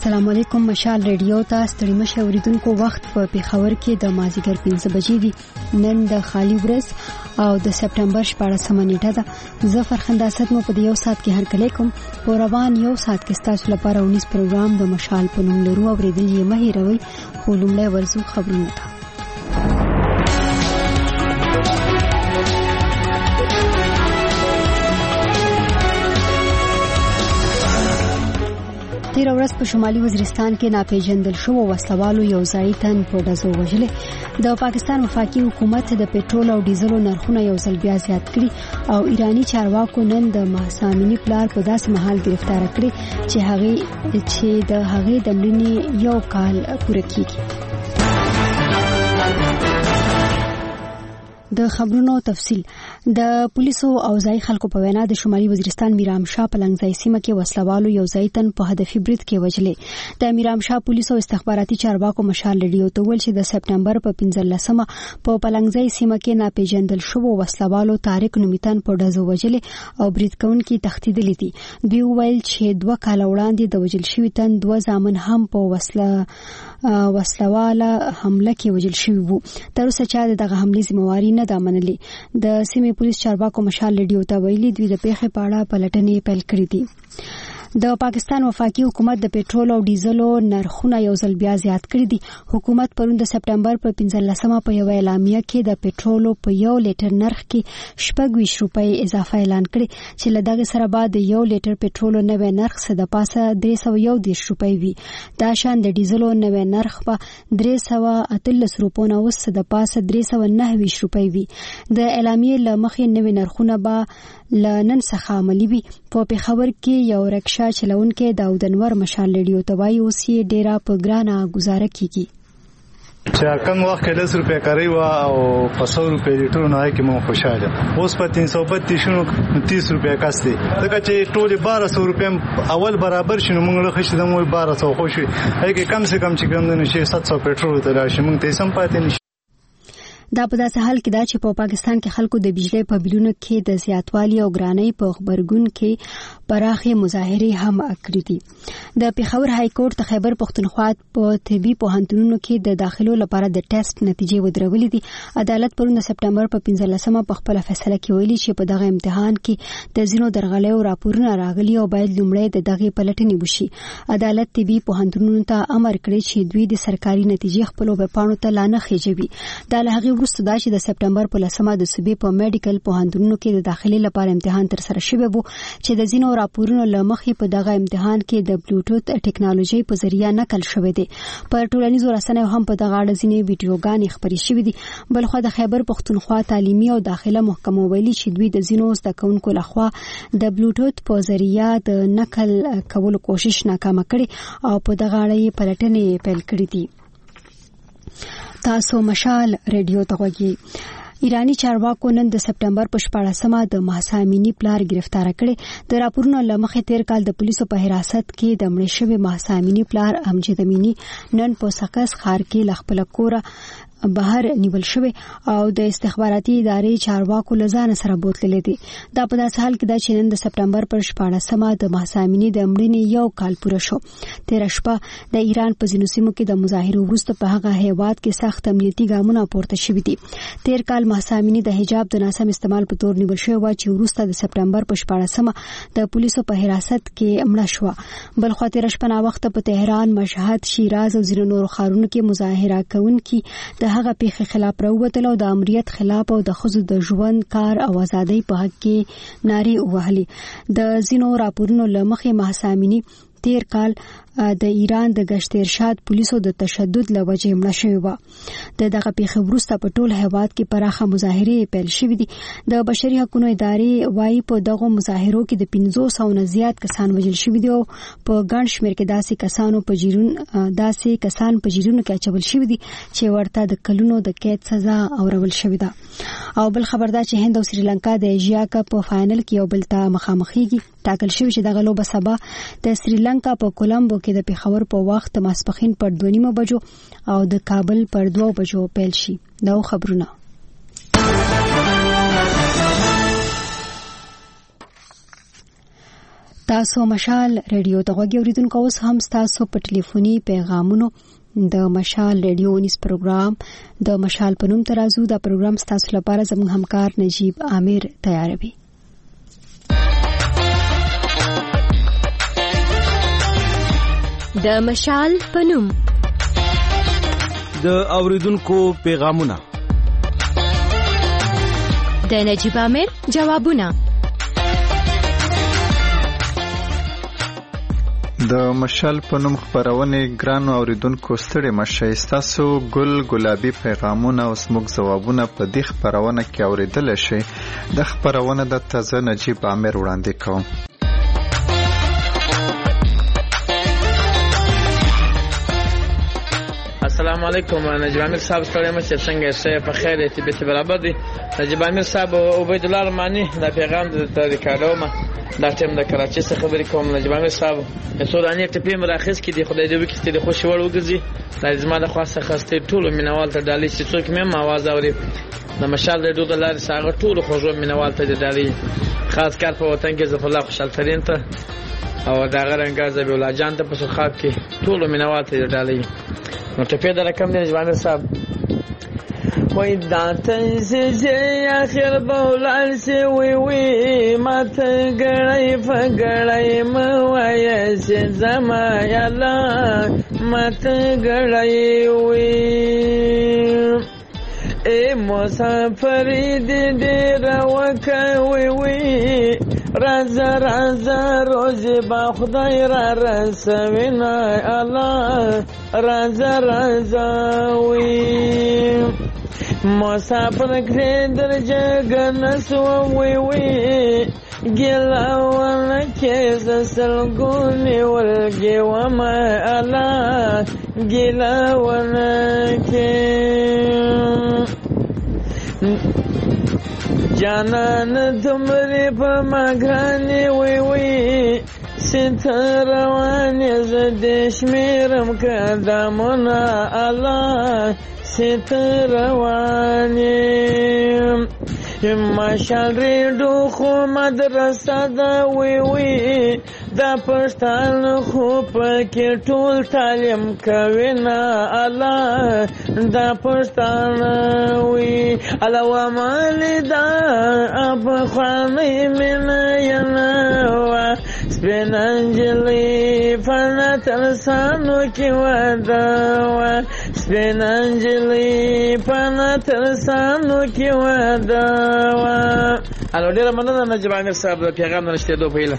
السلام علیکم. مشال ریډیو ته ستړي مشه اوریدونکو، وخت په پیښور کې د مازیګر 5 بجې دي. نن د خالی ورځ او د سپټمبر 14 نیټه ده. زه فرخنده اسد مو په یو ساعت کې هرکلی کوم. په روان یو ساعت کې تاسو لپاره 19 پروګرام د مشال په نوم لرو. اوریدل یې مه هیروئ. خو لومړی ورځو خبرونه ته. تیر ورځ په شمالي وزیرستان کې ناپېژندل شو وسلوالو یو ځای تن په ډزو وژلې. د پاکستان وفاقي حکومت د پېټرول او ډیزلو نرخونه یو ځل بیا زیات کړي او ایرانی چارواکو نن د مهسا امینی پلار په داسې مهال گرفتار کړي چې د هغې د مړینې یو کال پوره کیږي. د خبرونو تفصیل. د پولیسو او ځای خلکو په وینا د شمالي وزیرستان میرامشاه په لنګځای سیمه کې وسلوالو یو ځای تن په هدفي برید کې وژلې. د میرامشاه پولیسو استخباراتي چارواکو مشال ریډیو ته ویل چې د سپټمبر په 15مه په لنګځای سیمه کې ناپېژندل شوو وسلوالو طارق نومیتن په ډزو وژلې او برید کوونکي تښتېدلي دي. دوی ویل چې 2 کال وړاندې د وژل شوي تن 2 زامن هم په وسلواله حمله کې وژل شوي وو. تر اوسه چا دغه حملې ذمہواري نه دا منلې. د سیمې پولیس چارواکو مشال ریډیو ته ویلي دوی د پیښې په اړه پلټنې پیل کړې دي. د پاکستان وفاقي حکومت د پېټرول او ډیزلو نرخونه یو ځل بیا زیات کړي دي. حکومت پرون د سپټمبر په 15مه په یو اعلامیه کې د پېټرولو په 1 لیټر نرخ کې 26 روپۍ اضافه اعلان کړي چې له دغه سره بعد د 1 لیټر پېټرولو نوې نرخ څخه د پاسه 311 روپۍ وي. دا شان د ډیزلو نوې نرخ په 318 روپۍ او څخه د پاسه 329 روپۍ وي. د اعلامیې له مخې نوې نرخونه به لنن څخه عملي وي. په پیښور کې یو رکشا چلونکي داود انور مشال ریډیو ته وایي اوس یې ډیره په ګرانه گزاره کیږي. چې کوم وخت کې 10 روپے کوي او په 100 روپے لیټر نه کې مو خوشاله. اوس په 332 شنو 30 روپے کاسته. دا چې ټول 1200 روپے اول برابر شنو موږ له خښته مو 1200 خوشي. هغه کم سے کم چې کوم نه شي 700 پېټرول ته راشي موږ ته سم پاتې نشي. دا په داسې حال کې دا چې په پاکستان کې خلکو د بجلی په بلونو کې د زیاتوالي او ګرانۍ په خبرګون کې پراخه مظاهرې هم کړې دي. د پیښور های کورټ د خیبر پښتونخوا په طبي پوهنتونونو کې د داخلو لپاره د ټیسټ نتیجې ودرولې دي. عدالت پرون د سپټمبر په 15مه په خپل فیصله کې ویلي چې په دغه امتحان کې د زینو درغلۍ او راپورونه راغلي او باید لومړی د دغه پلټنې وشي. عدالت طبي پوهنتونونو ته امر کړی چې دوی د سرکاري نتیجې خپل وبپاڼو ته لانه خېجوي. دا له هغه وروسته دا چې د سپټمبر په 10مه د صوبې په میډیکل پوهنتونونو کې د داخلي لپاره امتحان تر سره شوی وو چې د زینو راپورونو له مخې په دغه امتحان کې د بلوټوث ټیکنالوژي په ذریعہ نقل شوی دی. پر ټولنیزو رسنیو هم په دغه اړه ځینې ویډیوګانې خپرې شوې دي. بلخو د خیبر پښتونخوا تعلیمي او داخله محکمه ویلي چې دوی د زینو زده کوونکو لخوا د بلوټوث په ذریعہ د نقل کولو کوشش ناکامه کړي او په دغه اړه پلټنې پیل کړې دي. تاسو مشال ریډیو ته وګورئ. ایرانی چارواکو نن د سپټمبر په 14مه د مهسا امینی پلار گرفتار کړي. د راپورونو له مخې تیر کال د پولیسو په حراست کې د مړ شوی مهسا امینی پلار امجد امینی نن په سقز ښار کې ل خپل کوره بهر نیول شوی او د استخباراتي ادارې چارواکو لزان سره بوتللې دي. دا په داسې حال کې دا چې نن د سپټمبر پر 14مه د مهسا امینی د مړینې یو کال پوره شو. تیر شپه د ایران په ځینو سیمو کې د مظاهرو وروسته په هغه هیواد کې سخت امنیتي ګامونه پورته شوي دي. تیر کال مهسا امینی د حجاب د ناسم استعمال په تور نیول شوی و چې وروسته د سپټمبر په 14مه د پولیسو په حراست کې مړه شو. بل خو تیر شپه نا وخت په تهران، مشهد، شیراز او ځینو نورو ښارونو کې مظاهره کوونکي د هغه پیښې خلاف راووتل او د امریت خلاف او د ښځو د ژوند، کار او ازادۍ په حق کې نارې وهلې. د ځینو راپورونو له مخې مهسا امینی تیر کال د ایران د گشت ارشاد پولیسو د تشدد له وجې مړه شوې وه. د دغه پیښې وروسته په ټول هیواد کې پراخه مظاهرې پیل شوې دي. د بشري حقوقو ادارې وايي په دغه مظاهرو کې د 500 نه زیات کسان وژل شوي دي او په ګڼ شمېر کې داسې کسان په جیرونو کې اچول شوي دي چې ورته د کلونو د قید سزا اورول شوې ده. او بل خبر دا چې هند او سریلانکا د ایشیا کپ په فائنل کې یو بل ته مخامخېږي. ټاکل شوی چې دغه لوبه سبا د سریلانکا په کولمبو کې د پیښور په وخت ماسپښین پر 2:30 بجو او د کابل پر 2 بجو پیل شي. دا خبرونه. تاسو مشال ریډیو ته غوږی اوریدونکو، اوس هم تاسو په ټلیفوني پیغامونو د مشال ریډیو نیس پروګرام د مشال په نوم ترازو. دا پروګرام تاسو لپاره زموږ همکار نجیب عامر تیاروي. د مشال په نوم د اوریدونکو پیغامونه، د نجیب عامر جوابونه. د مشال په نوم خبرونه ګرانو اوریدونکو ستړي مشه، تاسو ګل ګلابي پیغامونه او سموږ ځوابونه په دې خبرونه کې اوریدل شي. د خبرونه د تازه نجیب عامر وړاندې کوم. السلام علیکم. نجیب عامر صاحب ستړي مشه، څنګه یې؟ په خیر یې؟ طبیعت برابر دی؟ نجیب عامر صاحب عبید الله رحماني دا پیغام د ریکارډو ما دا ټیم د کراچۍ څخه خبرې کوم. نجیب عامر صاحب سوداني ټپې مراخص کې دی، خدای دې وکړي چې د خوشي وړ وګرځي. د زما د خاصه خسته ټولو مینوال ته ډالۍ چې څوک مې आवाज اوري د مشال ریډیو د لارې ساغه ټولو خوږو مینوال ته ډالۍ، خاص کار په وطن کې ظفر الله خوشحال ترين ته او دا غرنګا زبی الله جان ته په سخاب کې ټولو مینوال ته ډالۍ. نو ټپې د رقم دی نجیب عامر صاحب وای داتن سي اخر بولال سي وي مات غړای فغړای موای سي زما یالا مات غړای وي اے مسافر دې راوکوي وي رازا رازا روز با خدای را رسوینا الله رازا رازا وي مسافر کړه در جګن سو وي ګلاونه کې زسلګونی ولګي وما الله ګلاونه کې جانان دمرې په ماګرانې وي ستروانې زده شمیرم قدمونه الله ستروانې مشال ریډیو خو مدرسه دا وي دا پښتانه خو پکې ټول تعلیم کوي نه الله دا پښتانه وي الله مالي دا اب خواني من ینوا سپینانجلی فنات لسانو کی وداوا سپینانجلی فنات لسانو کی وداوا. الو ډیره مننه نجیب عامر صاحب د پیغام نشته دوه پیله.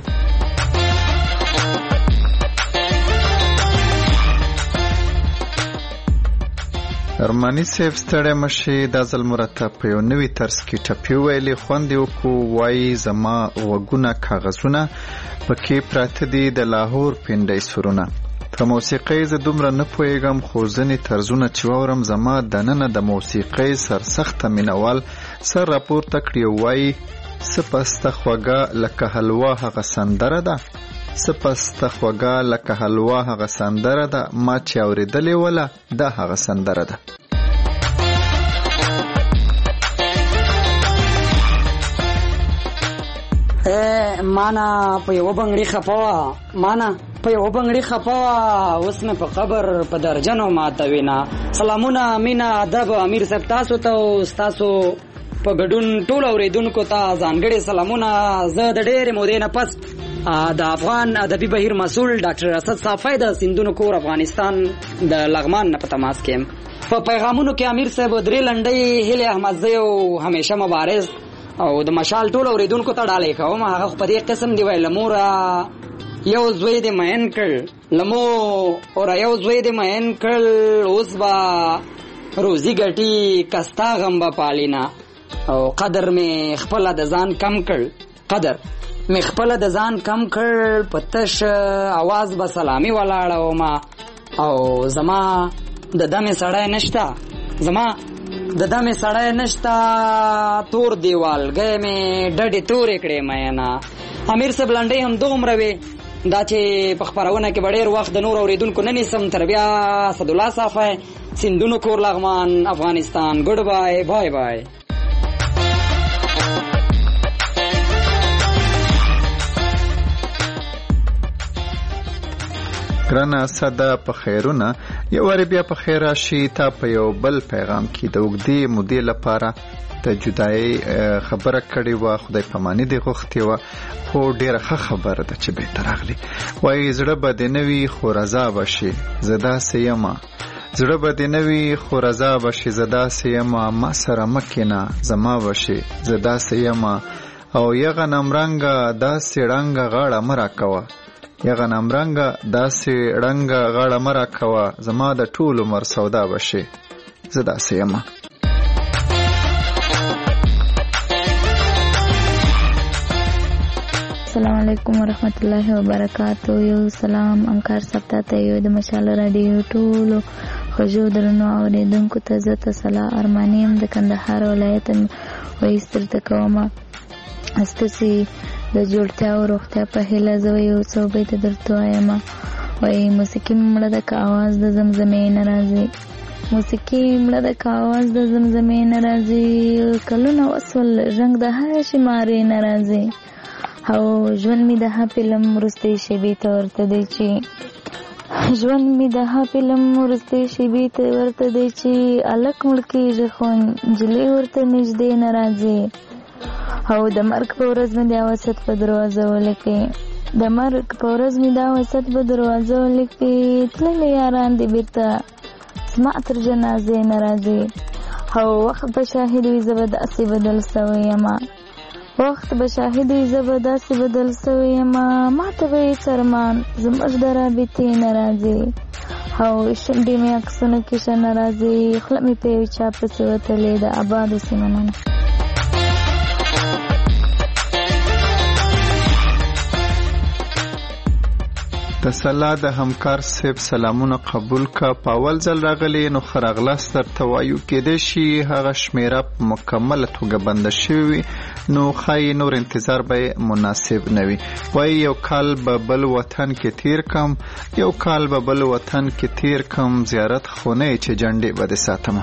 ارمانی صاحب ستړی مشي، دا ځل مرتب په یو نوي طرز کې ټپې ویلې خوند یې وکړو. وایي زما غوږونه کاغذونه پکې پراته دي د لاهور پنډۍ سرونه. په موسیقۍ زه دومره نه پوهېږم، خو ځینې طرزونه چې واورم زما دننه د موسیقۍ سرسخته مینوال سر راپورته کړي. وایي سپسته خوږه لکه حلوا هغه سندره ده، سپسته خوږه لکه حلوا هغه سندره ده، ما چې اورېدلې وله دا هغه سندره ده. مانا په یو بنگړي خپوا، مانا په یو بنگړي خپوا، اوس مې په قبر په درجنو ماتوینا. سلامونه مینا ادب امیر صاحب تاسو ته او تاسو په ګډون ټول اوریدونکو ته ځانګړي سلامونه. زه د ډېرې مودې نه پس د افغان ادبي بهیر مسؤل ډاکټر اسد صافی د سندونو کور افغانستان د لغمان نه په تماس کې په پیغامونو کې امیر صاحب درې لنډۍ هیله احمدزی او همیشه مبارز او د مشال ټول اوریدونکو ته ډالۍ کوم. هغه په دې قسم دی وای لمورا یو زوی دې مین کړ، لمو اور یو زوی دې مین کړ، اوس با روزي ګټي کستا غم با پالینا او قدر می خپل د ځان کم کړ، قدر می خپل د ځان کم کړ، پتش आवाज به سلامي ولاړو ما او زما د دمه سړی نشتا، زما د دمه سړی نشتا، تور دیوال گئے می ډډې تورې کړې مېنا. امیر صاحب لنډۍ هم دومره وي دا چې په خبرونه کې ډېر وخت د نور اوریدونکو نه نیسم. تر بیا اسد الله صافی سندونو کور لغمان افغانستان. ګډ بای بای بای. ګرانه صدا په خیرونه یو واری بیا په خیر راشي. تا په یو بل پیغام کې د اوږدې مودې لپاره د جدایي خبره کړې وه، خدای پاماني دې غوښتې وه، خو ډېره ښه خبره ده چې بېرته راغلې. وایي زړه به دې نه وي خو رضا به شي، زه داسې یمه. زړه به دې نه وي خو رضا به شي، زه داسې یمه. ما سره مه کښېنه زما به شي، زه داسې یمه. او یغه نمرنګه داسې ړنګه غاړه مه راکوه، یغه نمرنګه داسې ړنګه غاړه مه راکوه، زما د ټول عمر سودا به شي، زه داسې یمه. السلام علیکم ورحمت الله وبرکاتہ. یو سلام امکار سپتا ته یو د مشال رادیو ټولو خوږو درنو اوریدونکو ته زه تسلا ارمانیم د کندهار ولایت وایستر ته کومه استسی د جوړتیا او روغتیا په هیله زه یو څو بیت درته وایم. وایي موسیقي مړه ده که آواز د زمزمې نه راځي، موسیقي مړه ده که آواز د زمزمې نه راځي، کلونه وسول رنګ د هر شمارې نه راځي. او ژوند می د ها فلم ورستې شیبې ته ورته دی چې ژوند می د ها فلم ورستې شیبې ته ورته دی چې الک مړ کېږي خو نجلۍ ورته نږدې نه راځي. او د مرګ په ورځ مې دا وسط په دروازه ولیکې، د مرګ په ورځ مې دا وسط په دروازه ولیکې، تللي یاران دې بیرته زما تر جنازې نه راځي. او وخت به شاهد وي زه به داسې بدل سوی یمه، وخت به شاهد وي زه به داسې بدل سوی یمه، ما ته به هېڅ ارمان زموږ د رابطې نه راځي. او شونډې مې عکسونو کې ښه نه راځي، خوله مې په یو چا پسې وتلې د آبادو سیمه نه. د سلا د همکار صاحب سلامونه قبول کا. په اول ځل راغلی نو ښه راغلاست درته وایو. کېدای شي هغه شمیره په مکمله توګه بنده شوې وي، نو ښایي نور انتظار به مناسب نه وي. وایي یو کال به بل وطن کې تیر کم، یو کال به بل وطن کې تیر کم، زیارت خو نه چې جنډې به دې ساتمه.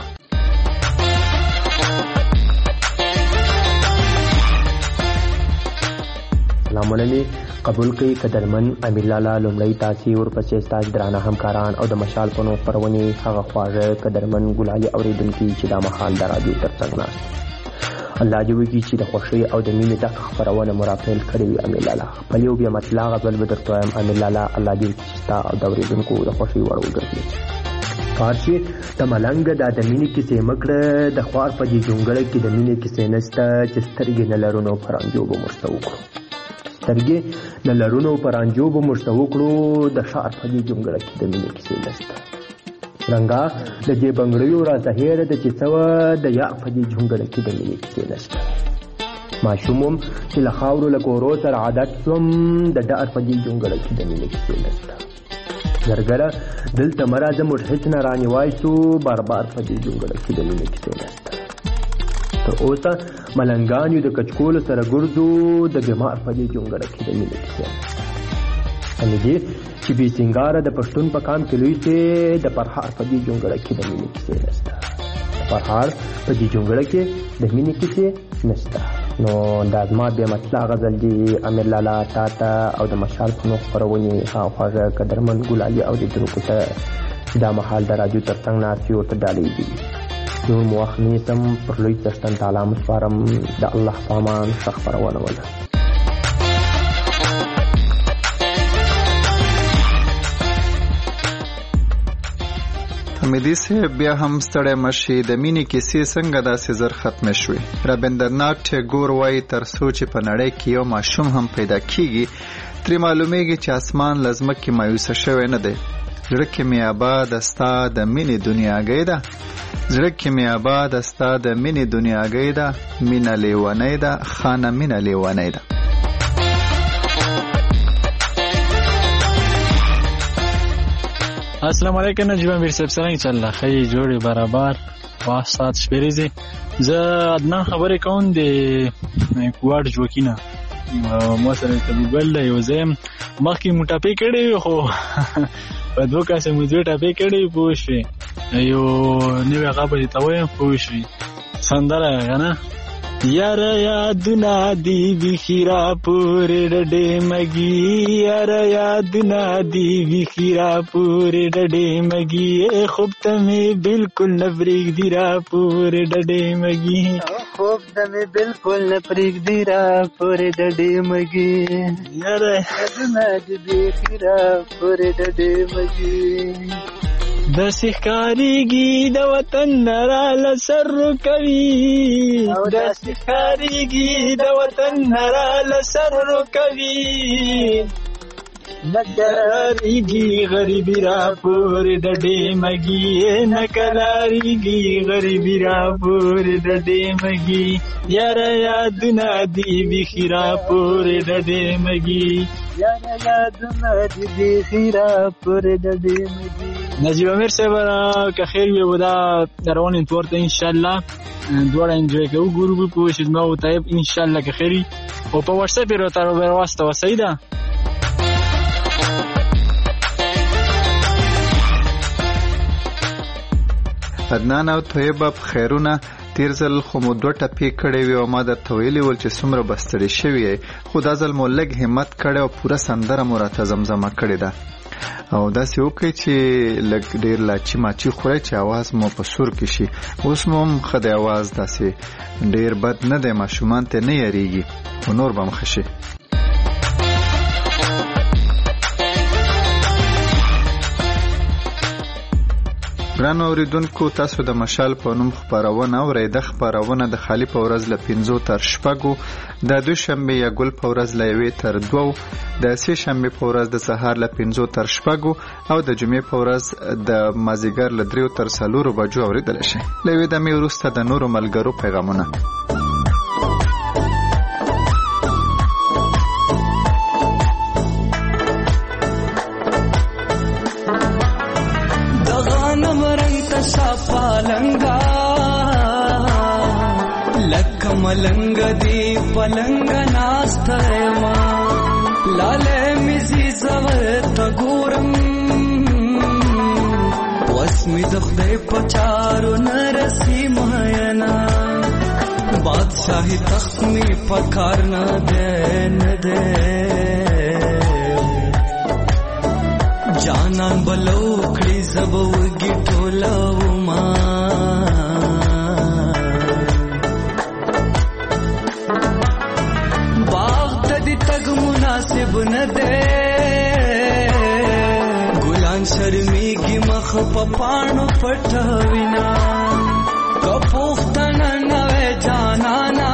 سلام علیکم. قبول کړئ قدرمن امیر لالا لومړی تاسې ورپسې ستاسو درانه همکاران او د مشال په نوم خپرونې هغه خواږه قدرمن ګلالي اورېدونکي چې دا مهال د راډیو تر څنګ ناست. الله دې وکړي چې د خوښۍ او د مینې ډکه خپرونه مو راپیل کړې وي. امیر لالا خپل یو بیا مطلع غزل به درته وایم. امیر لالا الله دې وکړي چې ستا او د اورېدونکو د خوښۍ وړ وګرځي. فارسي د ملنګ دا د مینې کیسې مکړه، د خوار په دې جونګړه کې د مینې کیسې نشته، چې سترګې نه لرو نو پرانجو به موږ ته وکړو، سترګې نه لرو نو پرانجو به موږ ته وکړو، د ښار په دې جونګړه کې د مینې کیسې نشته. رنګا د دې بنګړیو را زهیره ده چې څه وه، د یار په دې جونګړه کې د مینې کیسې نشته. ماشوم وم چې له خاورو له کورو سره عادت شوم، د ډار په دې جونګړه کې د مینې کیسې نشته. زرګره دلته مه راځه موږ هېڅ نه رانیوای شو، بار بار په دې جونګړه کې د مینې کیسې نشته. تر اوسه ملنګان یو د کچکولو سره ګرځو، د بیمار په دې جونګړه کې د مینې کیسې نشته. همې دې چې بې سینګاره د پښتون په کام کې لوی سي، د فرهار په دې جونګړه کې د مینې کیسې نشته. د فرهار په دې جونګړه کې د مینې کیسې نشته. نو دا زما بیا مطلع غزل دی امیر لالا تا ته او د مشال په نوم خپرونې هغه خواږه قدرمن ګلالي اورېدونکو ته چې دا مهال د راډیو تر څنګ ناست وي ورته ډالۍ دي. نور مو وخت نیسم، پر لوی څښتن تعالی مو سپارم، د الله په امان ښه خپرونه وله. حمیدي صاحب بیا هم ستړی مشي، د مینې کیسې څنګه داسې زر ختمې شوې؟ رابندرنات ټیګور وایي تر څو چې په نړۍ کې یو ماشوم هم پیدا کیږي، ترې معلومیږي چې اسمان له ځمکې مایوسه شوی نه دی. زړه کې مې آباده ستا د مینې دنیاګۍ ده، زړه کې مې آباده ستا د مینې دنیاګۍ ده، مینه لیونۍ ده خانه مینه لیونۍ ده. السلام علیکم نجیب امیر صاحب، څنګه چل خی جوړې برابر واه سات شپریزي. زه عدنان خبرې کوم د کوواډ جوکینا ما سره ته ګل دی، یو زم مخکې موټاپې کړې خو په دوه کاسه مو دوه ټاپې کړې پوښې یو نوې هغه به ته وایم پوښې سندره غنه یار یادونه دی بخیرا پورې ډډې مګي یار یادونه دی بخیرا پورې ډډې مګي خوب ته مې بالکل نه پرېږدي را پورې ډډې مګي خوب ته مې بالکل نه پرېږدي را پورې ډډې مګي یار یادونه دی بخیرا پورې ډډې مګي داسې ښکارېږي د وطن نه راله سر کوي داسې ښکارېږي د وطن نه راله سر کوي نه کلاریږي غریبي را پورې ډډې مګي نه کلاریږي غریبي را پورې ډډې مګي یاره یادونه دي بیخي را پورې ډډې مګي یاره یادونه دي بیخي را پورې ډډې مګي نجیب امیر صاحب که خیر وي و دا روان انتوار ته انشاءالله دواړه انجوی کوو ګورو په چې زما او طیب انشاءالله که خیر وي او په واټساپ یې راته راواستوه صحیح ده عدنان او طیبه په خیرونه تیر ځل خو مو 2 ټپې کړې وي او ما درته ویلي ول چې څومره به ستړی شوي یې خو دا ځل مو لږ همت کړی او پوره سندره مو راته زمزمه کړې ده او داسې وکړئ چې لږ ډېر لاچي ماچي خورئ چې اواز مو په سور کې شي اوس مو هم ښه دی اواز داسې ډېر بد نه دی ماشومان ته نه یریږي خو نور به هم ښه شي ګرانو اوریدونکو تاسو د مشال په نوم خپرونه اورئ د خپرونه د خالی په ورځ له 5 تر 6 د دوشنبه یا ګل په ورځ له 1 تر 2 د سه شنبه په ورځ د سهار له 5 تر 6 او د جمعې په ورځ د مازیګر له 3 تر 4 بجو اوریدل شي لوي د می ورسته د نورو ملګرو پیغامونه پالنگا لک ملنگ دی پلنگ ناستایما لاله میزی زوت ګورم وسمی د خدای پچارو نرسی ماینا بادشاہی تخت می پکار نه ده جانان بلو کړي زبوږی ټولو ما باغ ته دي تګ مناسب نه ده ګلان شرمېږي مخ په پاڼو پټوینا کپوختن نوې جانانا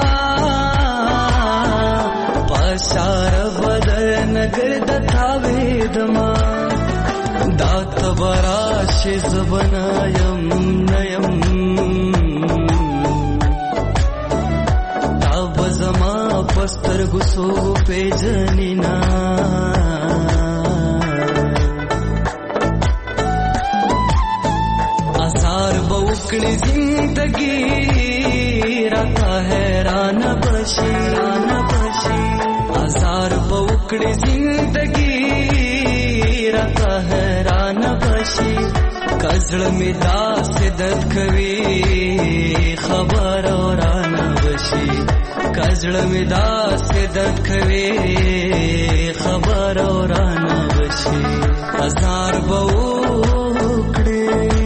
پشار بدن ګرد تاوي دما دا تبراش زبنایم نیم تا بزما پستر گسو پیجنینا آثار بوکڑی زندگی رتا حیران بشی آثار بوکڑی زندگی رتا حیران بشي کزړ می داس دد کوي خبر اوران بشي کزړ می داس دد کوي خبر اوران بشي هزار بوکړي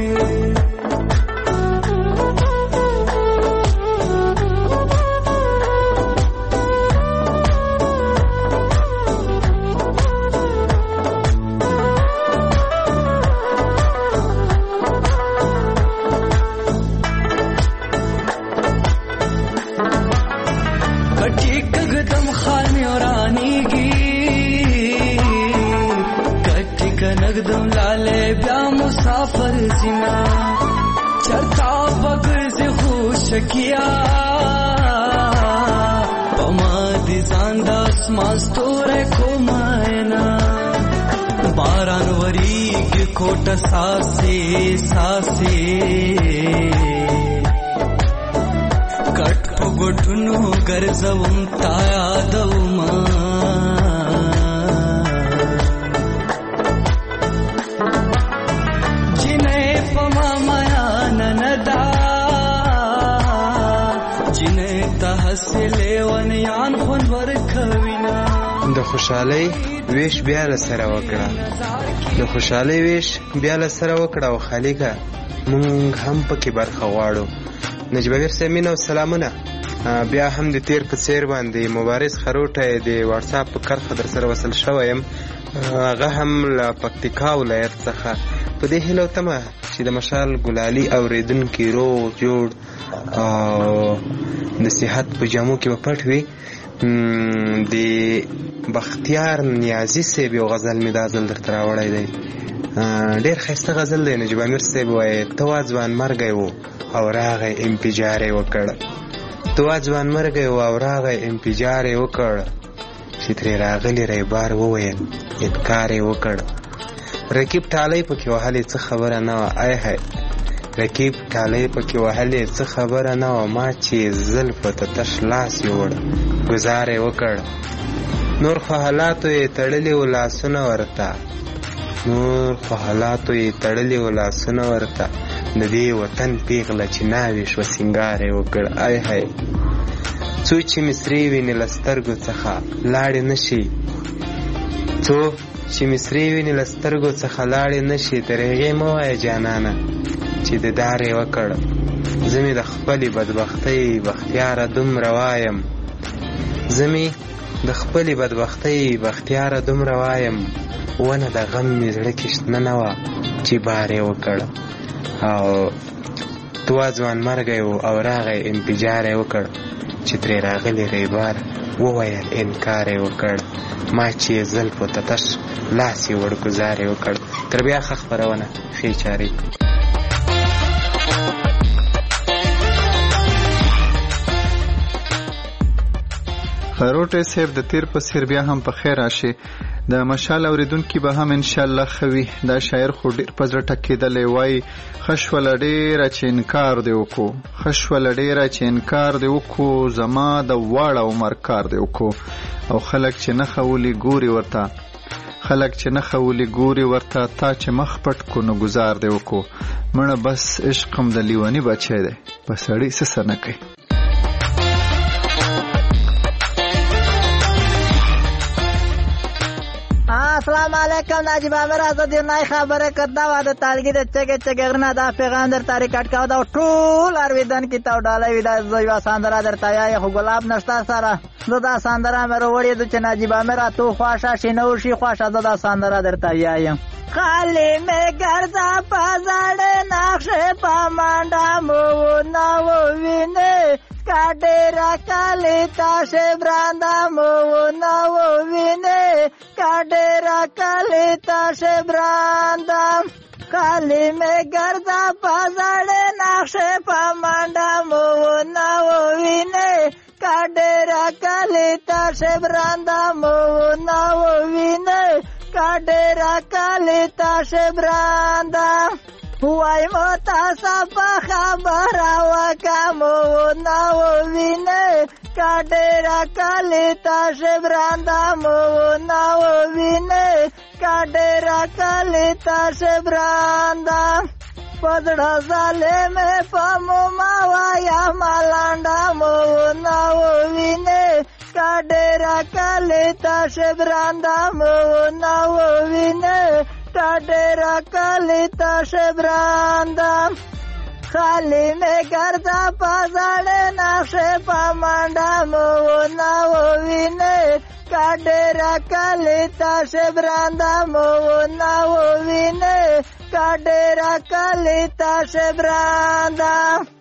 نگدم لاله بیا مسافر زینا چرتا بغرز خوش کیا پما دی زاندا اسماستور کو ماینا باران وری کی کوټ ساسي کټ پګټونو ګرځوم تا یادوما داسې لیونیان خوند ورکوینه د خوشحالۍ ویش بیا له سره وکړه د خوشحالۍ ویش بیا له سره وکړه او خالقه مونږ هم پکې برخه غواړو. نجیب امیر صاحب مینه او سلامونه. بیا هم د تیر په څیر باندې مبارز خروټی د واتساپ په کرښه در سره وصل شوی یم. هغه هم له پکتیکا ولایت څخه په دې هیله او تمه چې د مشال ګلالي اورېدونکي روغ جوړ او د صحت په جامو کې به پټ وي. د بختیار نیازي صاحب یو غزل مې دا ځل درته راوړی دی. ډېر ښایسته غزل دی. نجیب امیر صاحب وایي ته وا ځوان مرګی و او راغی انفجار یې وکړ. ته وا ځوان مرګی و او راغی انفجار یې وکړ چې ترې راغلی ریبار وویل انکار یې وکړ. رقیب ټالی پکې وهلې څه خبره نه وه. ای های رقیب ټالی پکې وهلې څه خبره نه وه. ما چې زلفو ته تش لاس یوړ ګزار یې وکړ. نور خو حالاتو یې تړلي و لاسونه ورته نور خو حالاتو یې تړلي و لاسونه ورته د دې وطن پیغله چې ناوې شوه سینګار یې وکړ. ای های څو چې مصري ویني له سترګو څخه لاړې نه شي څو چې مصري ویني له سترګو څخه لاړې نه شي تر هغې مه وایه جانانه چې دیدار یې وکړ. زه مې د خپلې بدبختۍ بختیاره دومره وایم زه مې د خپلې بدبختۍ بختیاره دومره وایم ونه د غم مې زړه کې شنه نه وه چې بار یې وکړ. او تو وا ځوان مرګی و او راغی انفجار یې وکړ چې ترې راغلی ریبار وویل انکار یې وکړ. ما چې زلفو ته تش لاس یې وړ ګزار یې وکړ. تر بیا ښه خپرونه ښې چارې. خروټی صاحب د تیر په څیر بیا هم په خیر راشي. د مشال اوریدونکي به هم انشاءالله خوي. دا شاعر خو ډیر په زړه ټکېدلی وایي خشوله ډیره چې انکار دی وکړو خشوله ډیره چې انکار دی وکړو زما د واړه عمر کار دی وکړو. او خلک چې نه خولي ګوري ورته خلک چې نه خولي ګوري ورته تا چې مخ پټ کو نو گزار دی وکړو. مړه بس عشقم د لیونی بچی دی په سړی څه نه کوي. السلام علیکم. نجیب امیر آزاد نای خبره کردا و د تارګي د چګه غرنا دا پیغام در تاریخ کټ کاو دا ټول ارویدن کی تو ډالای ودا زویا ساندرا در تایا خو ګلاب نشتا سره زدا ساندرا مې وروړې د نجیب امیر تو خواشه شینو شي خواشه زدا ساندرا در تایا خالی مې ګرځا پازړ نقشه پامانډا مو نو وینه کاډرا کالی تاشه براندا مو نو وینه کاډرا کالی تاشه براندا خالی مې ګرځا پازړ نقشه پامانډا مو نو وینه کاډرا کالی تاشه براندا مو نو وینه کاډرا کالی تاشه براندا وای مو تاسو په خبره وکمو نو وینه کاډرا کالی تاشه براندا مو نو وینه کاډرا کالی تاشه براندا پدړه ظالم په ما وایا مالانډا مو نو وینه کاډرا کالی تاشه براندا مو نو وینه کاډرا کالی تاشه براندا خالی مې ګرځا پازړ نقشه پامانډا مو نو وینه کاډرا کالی تاشه براندا مو نو وینه کاډرا کالی تاشه براندا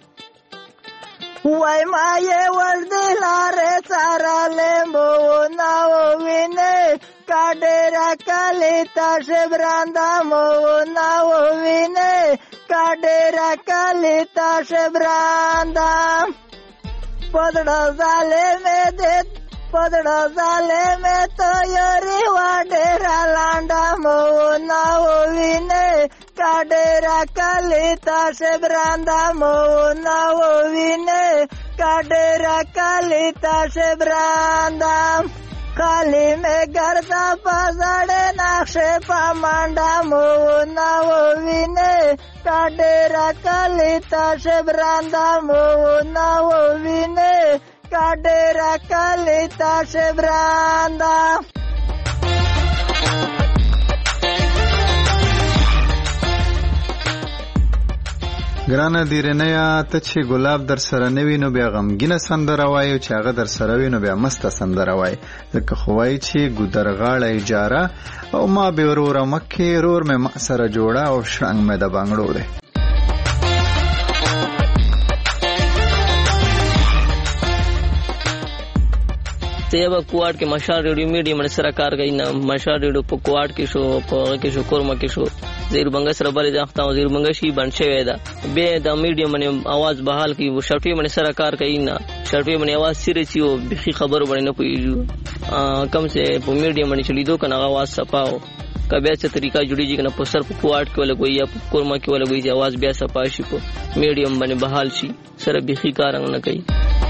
وای ما یې ورځ لارې څارلې مو نو وینه کاډرا کالی تاشه براندا مو نو وینه کاډرا کالی تاشه براندا پدړه ظالم ته یاري وډرا لانډا مو نو وینه کاډرا کالی تاشه براندا مو نو وینه کاډرا کالی تاشه براندا خالی مې ګرځا پازړ نقشه پامانډا مو نو وینه کاډرا کالی تاشه براندا مو نو وینه کا ډیره کلی تاشه برانده ګرانه دیرنیا ته چې ګلاب در سره نه وي نو بیا غمګینه سندره وایي، چې هغه در سره وي نو بیا مسته سندره وایي. ځکه خو وایي چې ګودرغاړه اجاره او ما به وروره مکې رور مې ما سره جوړه او شرنګ مې د بنګړو دی. سیبا کوارد کې مشال ریډیو میډیم سره کار کوي نه مشال ریډیو په کوارد کې شو په کې شو کورما کې شو زیربنګ سره بلې ځاخته او زیربنګ شي بند شوی دا به د میډیم باندې आवाज بحال کی شرطي باندې سره کار کوي نه شرطي باندې आवाज سره چی او بخي خبر باندې نه پويږي کم سے په میډیم باندې چلیدو کنه आवाज صفاو کبه څه طریقہ جوړیږي کنه په سر په کوارد کې ولا کوي یا په کورما کې ولا کوي आवाज بیا صفا شي په میډیم باندې بحال شي سره بخي کار نه کوي.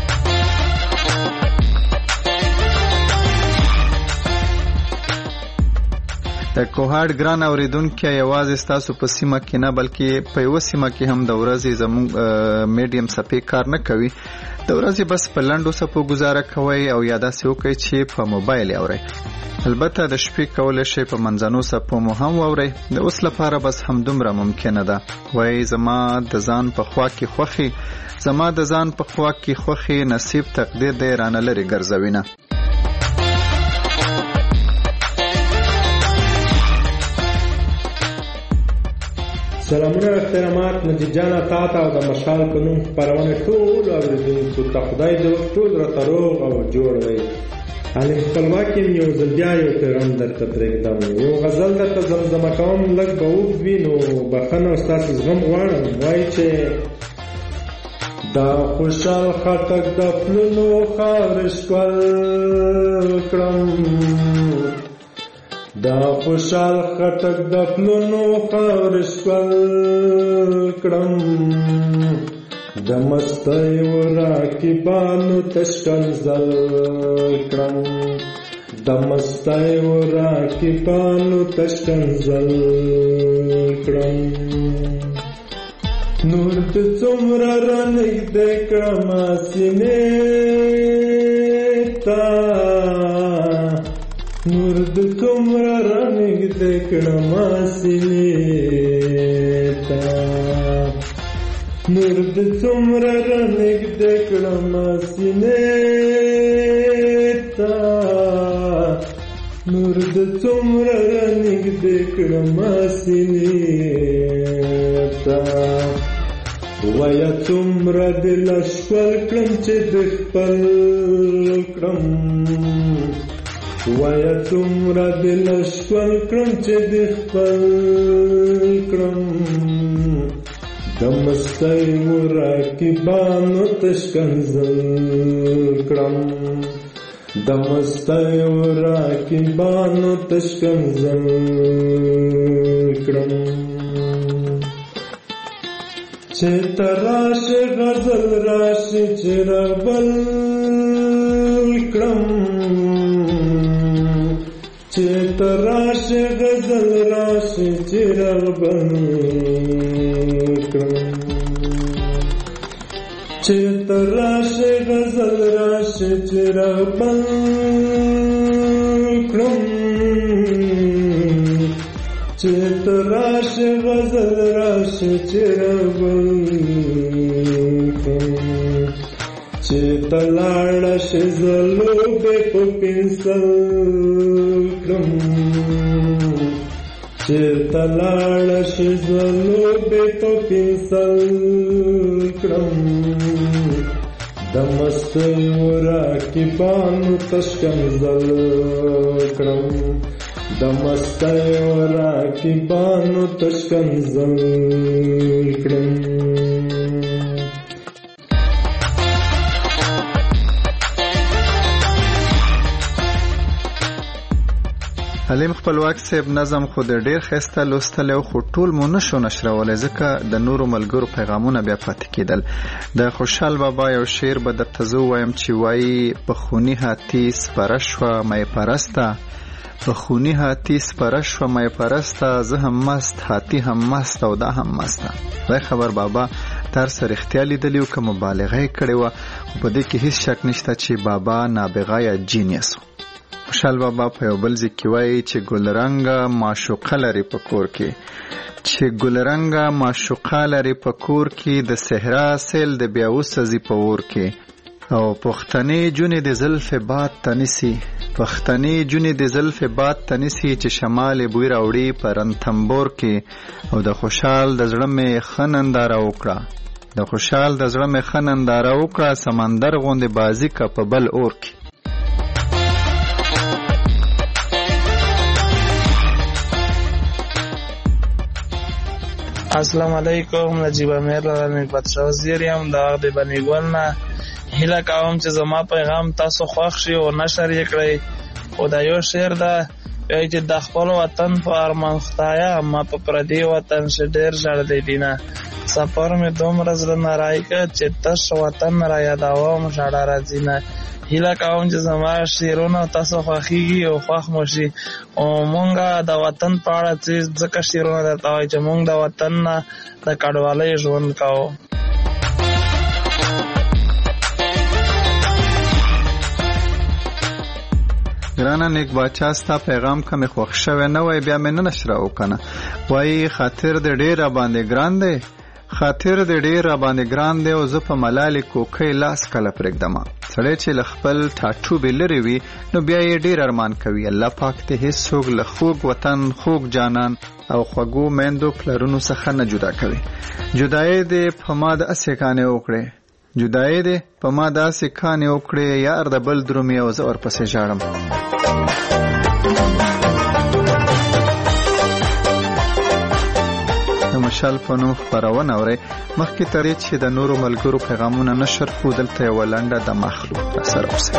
د کوهاټ ګران اوریدونکو یوازې ستاسو په سیمه کې نه بلکې په یو سیمه کې هم د ورځې زموږ میډیم سپی کار نه کوي. د ورځې بس په لنډو سپو گزاره کوي او یا داسې وکړي چې په موبایل اوري. البته د شپې کولای شي په منځنو سپو مو هم واوري. د اوس لپاره بس همدومره ممکنه ده. وای زما د ځان په خوا کې خوخي زما د ځان په خوا کې خوخي نصیب تقدیر دې رانه لري ګرځوینه. سلامونه احترامات نجیب جان تا او د مشال په نوم خپرونه ټول اوریدونکو ته خدای دې ټول راته روغ او جوړ وي. علي خپلواکي یو ځل بیا یو پیغام درته پرېږدم. یو غزل درته زمزمه کوم لږ به اوږد وي نو بښنه ستاسو زغم غواړم. وایي چې دا خوشحال خټک د پلونو خاورې ښکل کړم دا خوشحال خټک د پلونو خاورې ښکل کړم د مستیو راکبانو تشکنځل کړم د مستیو راکبانو تشکنځل کړم نور د څومره رانږدې کړم سینې ته نور د څومره رانږدې کړم سینې ته نور د څومره رانږدې کړم سینې ته نور د څومره رانږدې کړم سینې ته ویا څومره دل ښکل کړم چې د خپل کړم ویا څومره دل ښکل کړم چې د خپل کړم د مستیو راکبانو تشکنځل کړم د مستیو راکبانو تشکنځل کړم چې تراشه غزل راشي چې ربل کړم چې تراشه غزل راشي چې ربل کړم چې تراشه غزل راشي چې ربل کړم چې تراشه غزل راشي چې ربل کړم چې تلاړه شي زلوبې په پنسل کړم چې تلاړه شي زلوبې په پنسل کړم د مستیو راکبانو تشکنځل کړم د مستیو راکبانو تشکنځل کړم. حلیم خپلواک صاحب نظم خو د ډیر خسته لوستل او خو ټول مو نشو نشرولای ځکه د نورو ملګرو پیغامونه بیا پاتې کېدل. د خوشحال بابا یو شعر به درته زه ووایم چې وایي په خوني هاتي سپره شوه می پرسته په خوني هاتي سپره شوه می پرسته زه هم مست هاتي هم مست او دا هم مسته. خدای خبر بابا دفتر سره اختیار لیدلی او که مبالغه کړې و. په دې کې هیڅ شک نشته چې بابا نابغه یا جینیس. خوشحال بابا په یو بل ځای کې وایي چې ګلرنګه معشوقه لري په کور کې، چې ګلرنګه معشوقه لري په کور کې، د صحرا سیل د بیا وسزي په اور کې، او پښتنې جونې د زلف باد تنسی، پښتنې جونې د زلف باد تنسی، چې شمال بوی راوړي په رنتمبور کې. او د خوشحال د زړه مې ښه ننداره وکړه، د خوشحال د زړه مې ښه ننداره وکړه، سمندر غوندې بازی که په بل اور کې. السلام علیکم. نجیب امیر نعمت وزیر یم د وخت بنی ګل نه. هیله کوم چې زما پیغام تاسو خوښ شي او نشر یې کړئ. او دا یو شعر ده چې د خپل وطن په ارمان خدایا ما په پردي وطن شه ډېر ژړلی دینه. سفر مې دومره زړه نه راکړ چې تش وطن را یادوم ژړا راځي نه. هیله کوم چې زما شعرونه تاسو خوښیږي او خوښ مو شي. او مونږ د وطن په اړه چې ځکه شعرونه درته وایو چې مونږ د وطن نه د کډوالۍ ژوند کوو. ګرانه نیک باچا ستا پیغام که مې خوښ شوی نه وای بیا مې نه نشره وکنه. وایي خاطر د ډېر را باندې ګران دی، خاطر د ډېر را باندې ګران دی، او زه په ملالې کوکۍ لاس کله پرېږدمه. سړی چې له خپل ټاټوبې لرې وي نو بیا یې ډېر ارمان کوي. الله پاک دې هېڅوک له خوږ وطن، خوږ جانان او خوږو میندو پلرونو څخه نه جدا کوي. جدایي دې په ما داسې کانې وکړې، جدایي دې په ما داسې کانې وکړې، یار د بل درومي او زه ورپسې ژاړم. د مشال په نوم خپرونه اورئ. مخکې تر دې چې د نورو ملګرو پیغامونه نشر کړو، دلته یوه لنډه د مخلوق راسره اوسئ.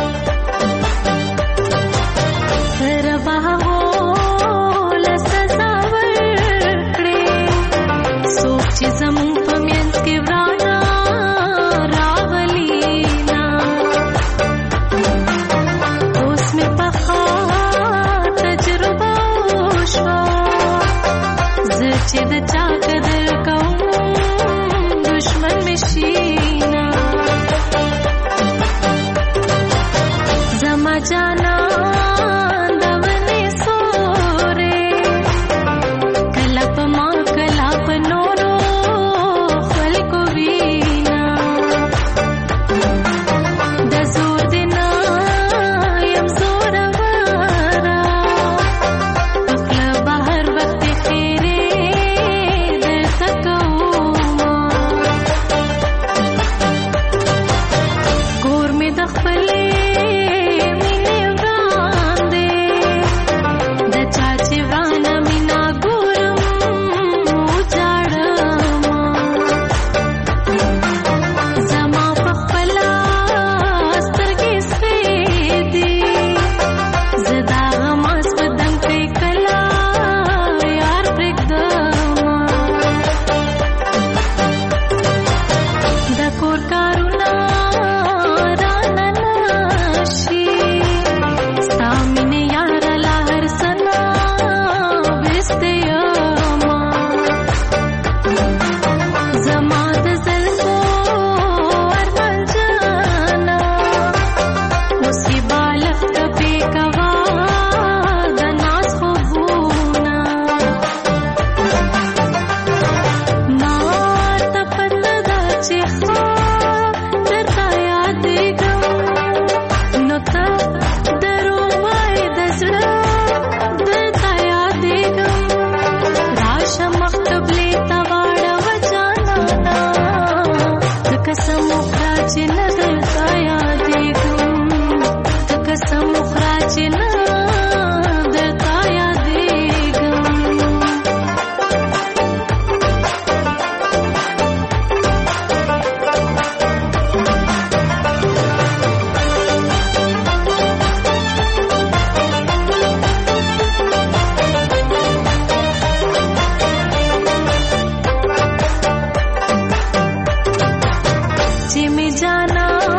जाना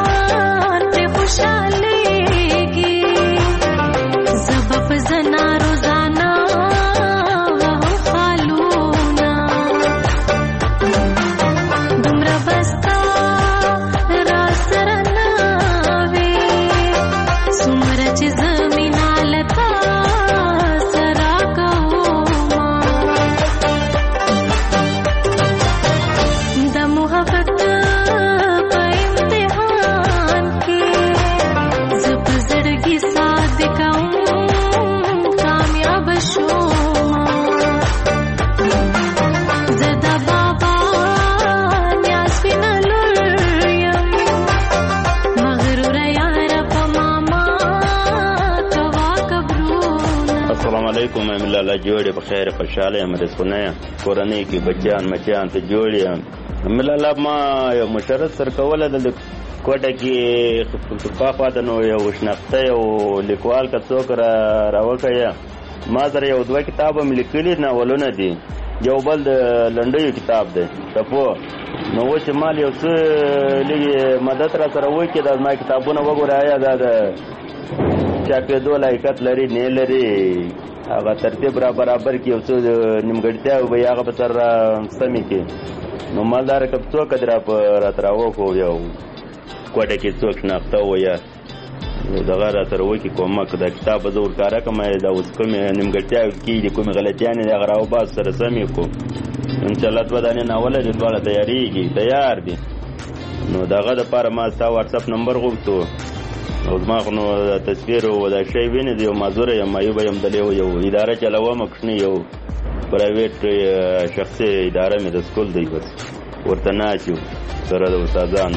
علیکم الله جوړې په خیر خوشاله یم رسونه کورنۍ کې بچیان مچیان ته جوړ یم الله ما یو مشرت سر کوله د کوټه کې خپل د نو یو شناخته یو لیکوال کا څوک راوکیا ما سره یو دوه کتاب هم لیکلي ناولونه دي یو بل د لنډیو کتاب دی تپو نو چې مال یو څه لږ مدد را سره وکړي دا ما کتابونه وګوره آیا دا د چاپېدو لایقت لري نه لري هغه ترتیب را برابر کې یو څه نیمګړتیا به هغه به سر سمې کې نو مالدار که څوک درا په راترا وکړو یو کوټه کې څوک شناخته ویا دغه را سره وکړي کومک دا کتاب به زه ورکاره کړم دا اوس کومې نیمګړتیاوې کېږي کومې غلطیانې دي هغه راوباس سره سمې کړو انشاءالله دوه دانې ناوله دي دواړه تیارېږي تیار دي نو دغه دپاره ما ستا واتساپ نمبر غوښتو او زما خو نو تصویر و دا شی وینې دی یو معذوره یم معیوبه یم دلې یو اداره چلوم کوچنۍ یو پرایویټ شخصي اداره مې د سکول دی بس ورته ناست یو سره د استادانو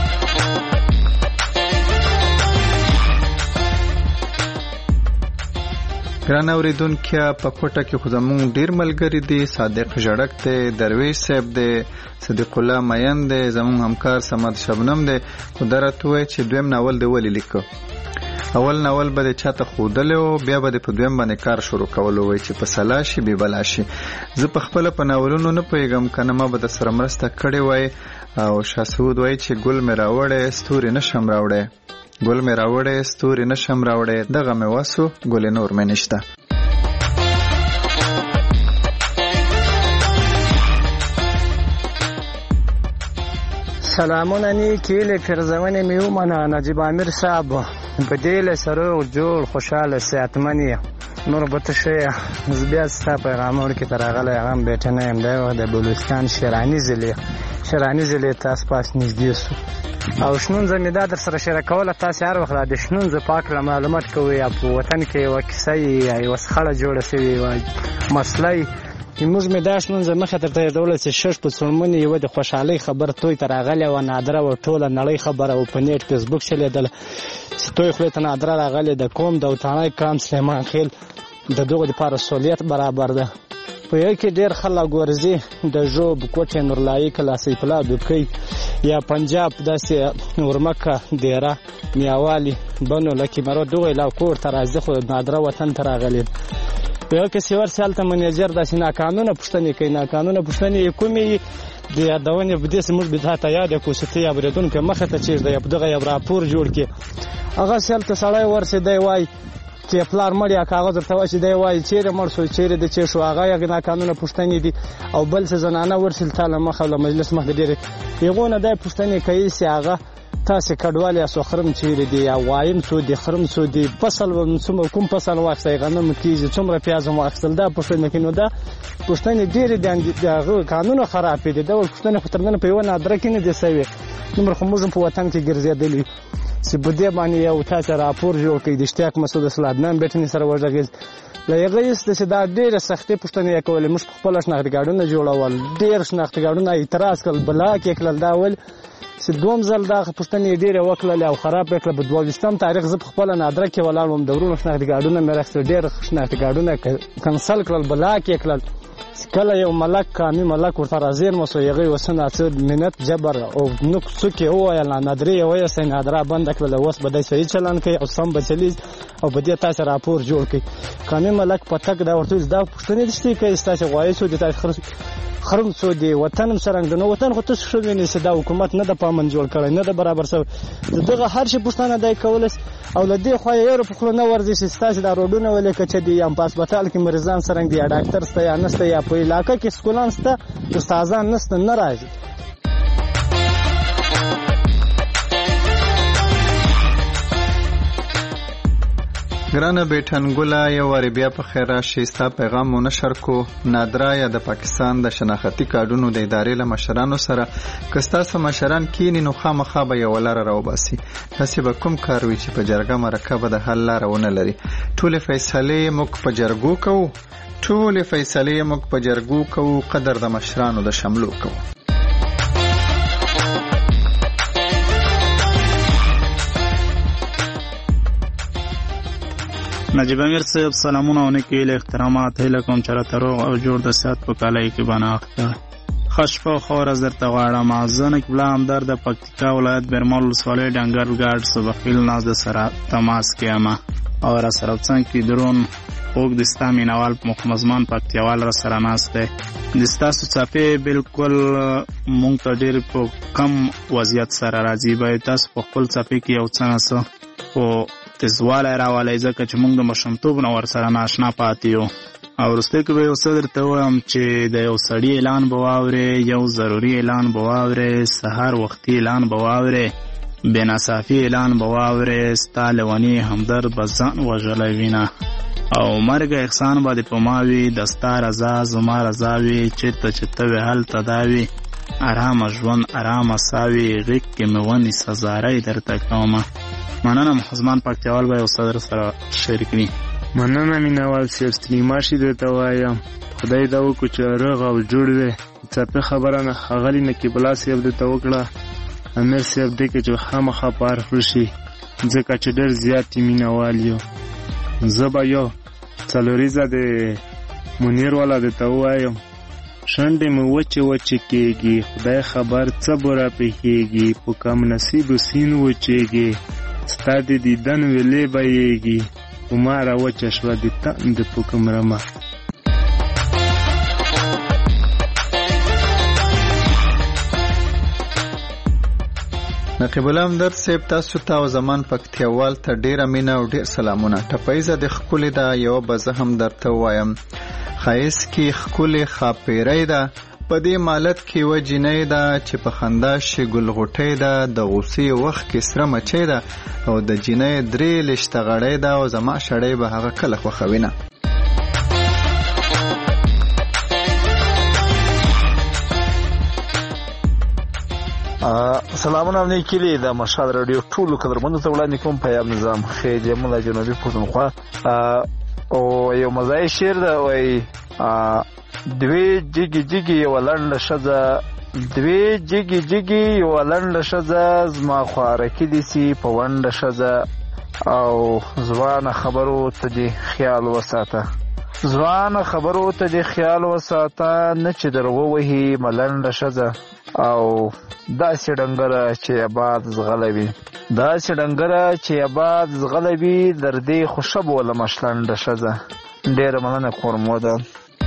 ګران اوریدونکو په کوټه کې خو زموږ ډیر ملګری دي صادق ژړک دی درویش صاحب دی صدیق الله مین دی زموږ همکار سمد شبنم دی خو درته وای چې دویم ناول دی ولې لیکو اول ناول به چاته خودلو بیا به په دویم باندې کار شروع کولو وای چې په سلاشي به بلاشي زه په خپل په ناولونو نه پیغام کنه ما به د سره مرسته کړې وای او شاسود وای چې ګل مې راوړې ستوري نشم راوړې ګل مې راوړې ستوري نشم راوړې دغه مې واسو ګل نور مې نشته سلامونه نیکی له فرزونه میو منا نجیب امیر صاحب په دې له سره جوړ خوشاله صحتمن نور بته شي زبیا صاحب پیغام ورکې ترغله هم بیٹنه هم دی د بلوچستان شرانی ضلع تاسو پاس نږدې سو او شنون زمیدا در سره شریکول تاسو هر وخت د شنون ز پاک معلومات کوي په وطن کې یو کیسه یې وسخړه جوړه شوی مسلې موږ مې دا شنون ز مخه تر ته دولت شش په سلمونی یو د خوشحالي خبر توي ترغله و نادره و ټوله نړۍ خبره او په نیټ فیسبوک شلیدل توي خو ته نادره راغله د کوم د وطنای کام سلیمان خیل د دغه لپاره سہولیت برابر ده په یو کې ډېر خلک ورزي د جوب کوټه نورلای کلاسې پلا دوکي یا پنجاب داسې ورمکه ډیره میاوالی بنو لکه مرو دوه لا کور ترازه خو نادره وطن تراغلی په یو کې سیور سالته منیجر داسې ناقانونه پښتني کوي ناقانونه پښتني کومي د یادونه بده سمج به ته یاد کو ستې ابردون کې مخه ته چیز د دغه یو راپور جوړ کې هغه سالته سړی ورسې دی وای چې پلار مړیا کاغذ ورته واشي دی وای چیرې مړ شو چیرې د چې شو هغه یو ناقانونه پښتني دي او بل څه زنانه ورسل تعالی مخه له مجلس مخ ډېر یغونه د پښتني کوي سي هغه تاسو کډوالې اسو خرم چیرې دی یا وایم سو دی خرم سو دی فصل و کوم فصل واخسي غنم کیږي څومره پیاز مو اخسل دا پښتني کینو دا پښتني ډېر د قانون خراب دي دا پښتني خطرنه په یو نادره کې نه دي سوي نمبر خو موږ په وطن کې ګرځېدلی چې بده باندې یو تاسو راپور جوړ کړئ د اشتیاق مسعود اسلام بیٹنی سره ورغیز لږه یست چې دا ډېر سختي پښتني کول موږ خپل شناختګاډونه جوړول ډېر شناختګاډونه اعتراض کول بلا کې کول دا ول چې دوم ځل دا پښتني ډېر وکړل او خراب وکړل په 22 تاریخ زه خپل نادره کې ولاړم دورونو شناختګاډونه مې راځي ډېر شناختګاډونه کنسل کړل بلا کې کړل کله یو ملک کامي ملک ورته راځي نو سو یغي وسنه چې منت جبر او نو څوکي هو یا نادري وای سي نادره بند کړل اوس بده صحیح چلان کوي او سم بچلی او بده تاسو راپور جوړ کړي کامي ملک پتک دا ورته دا پښتني دشتي کوي تاسو غواړئ سو د تاسو خرم سو دی وطن سرنګ نو وطن خو تاسو شو ویني چې دا حکومت نه د پامن جوړ کړي نه د برابر سو دغه هر شي پښتنه دای کولس او لدی خو یې په خلونه ورزي چې تاسو دا روډونه ولې کچ دی یم په هسپتال کې مریضان سرنګ دی ډاکټر سته یا نسته یا په علاقې کې سکولان سته استادان نسته ناراضي ګرانه بیٹنګولا یو واری بیا په خیر راشي ستا پیغام مو نشر کو نادرا یا د پاکستان د شناختی کارډونو د ادارې له مشرانو سره کستا سم مشران کینی نو خامخا به یو لار راوباسي تاسو به کوم کار وی چې په جرګه مرکبه د حل لارونه لري ټول فیصله موږ په جرګو کوو قدر د مشرانو د شملو کوو نجیب امیر صاحب سلامونه و نیکی ویل احترامات هیله کوم چې راته روغ او جوړ د صحت په کالۍ کې بناخته ښه شپه او ښه ورځ درته غواړم. زه نقیبالله همدرد د پکتیکا ولایت بیرمل ولسوالۍ ډنګر ګاډ صبخیل ناز د سره تماس کې یم او را سره څنګ کې درون خوږ د ستا مینوال مخمزمان پکتیاوال را سره ناست دی. د ستاسو څپې بالکل مونږ ته ډېر په کم وضعیت سره راځي. باید تاسو په خپل څپې کې یو څه نه څه خو تیزوالی راولی ځکه چې مونږ د ماشومتوب نه ورسره ناشنا پاتې یو. او وروستۍ کې به یو څه درته ووایم چې د یو سړي اعلان به واورې، یو ضروري اعلان به واورې، سهار وختي اعلان به واورې، بېناصافي اعلان به واورې، ستا لیوني همدرد به ځان وژلی وینه او مرګ احسان به دې په ما وي، د ستا رضا زما رضا وي، چېرته چې ته وې هلته دا وي، ارامه ژوند ارامه ساه وي، غېږ کې مې ونیسه زارۍ درته کومه. مننه مخزمان پکتیاوال به یو څه در سره شریک کړي. مننه مینوال صاحب ستړي درته وایم، خدای دا وکړو چې روغ او جوړ وې. څپې خبره نه ښاغلي نقیب الله صاحب درته وکړه، امیر صاحب دې کې چې خامخا په هر وشي ځکه چې ډېر زیات مینوال یو. زه به یو څلوریزه د منیر والا درته ووایم، شونډې مې وچې کېږي، خدای خبر څه به راپېښېږي، په کم نصیبو سین وچېږي، ستا د دیدن ویلې بهیږي، په ما راوچه شوه د تند په کوم رمه. نقیب الله همدرد صاحب تاسو ته او زمان پکتیاوال ته ډیره مینه او ډیر سلامونه. ټپیزه د ښکلې ده، یوه به زه هم درته ووایم، ښایست کې ښکلې ښاپیرۍ ده، په دې مالت کې یوه جینۍ ده چې په خندا شي ګلغوټۍ ده، د غوسې وخت کې سره مچۍ ده او د جینۍ درې لشته غړۍ ده او زما شړۍ به هغه کله خوښوینه. سلامونه او نیکي لې د مشال راډیو ټولو قدرمنو ته وړاندې کوم پیام نظام خیج مولا جنوبي پښتونخوا او یو مزای شعر ده وایي دوی جګي جګي یو لنډه ښځه، دوی جګي جګي یو لنډه ښځه، زما خوارکي دي سي په ونډه ښځه، او ځوانه خبرو ته دې خیال وساته، ځوانه خبرو ته دې خیال وساته، نه چې در ووهي ملنډه ښځه، او داسې ډنګره چې آباد زغلوي، داسې ډنګره چې آباد زغلوي، در دې خوشه بولمه شلنډه ښځه. ډېره مننه کورمو ده.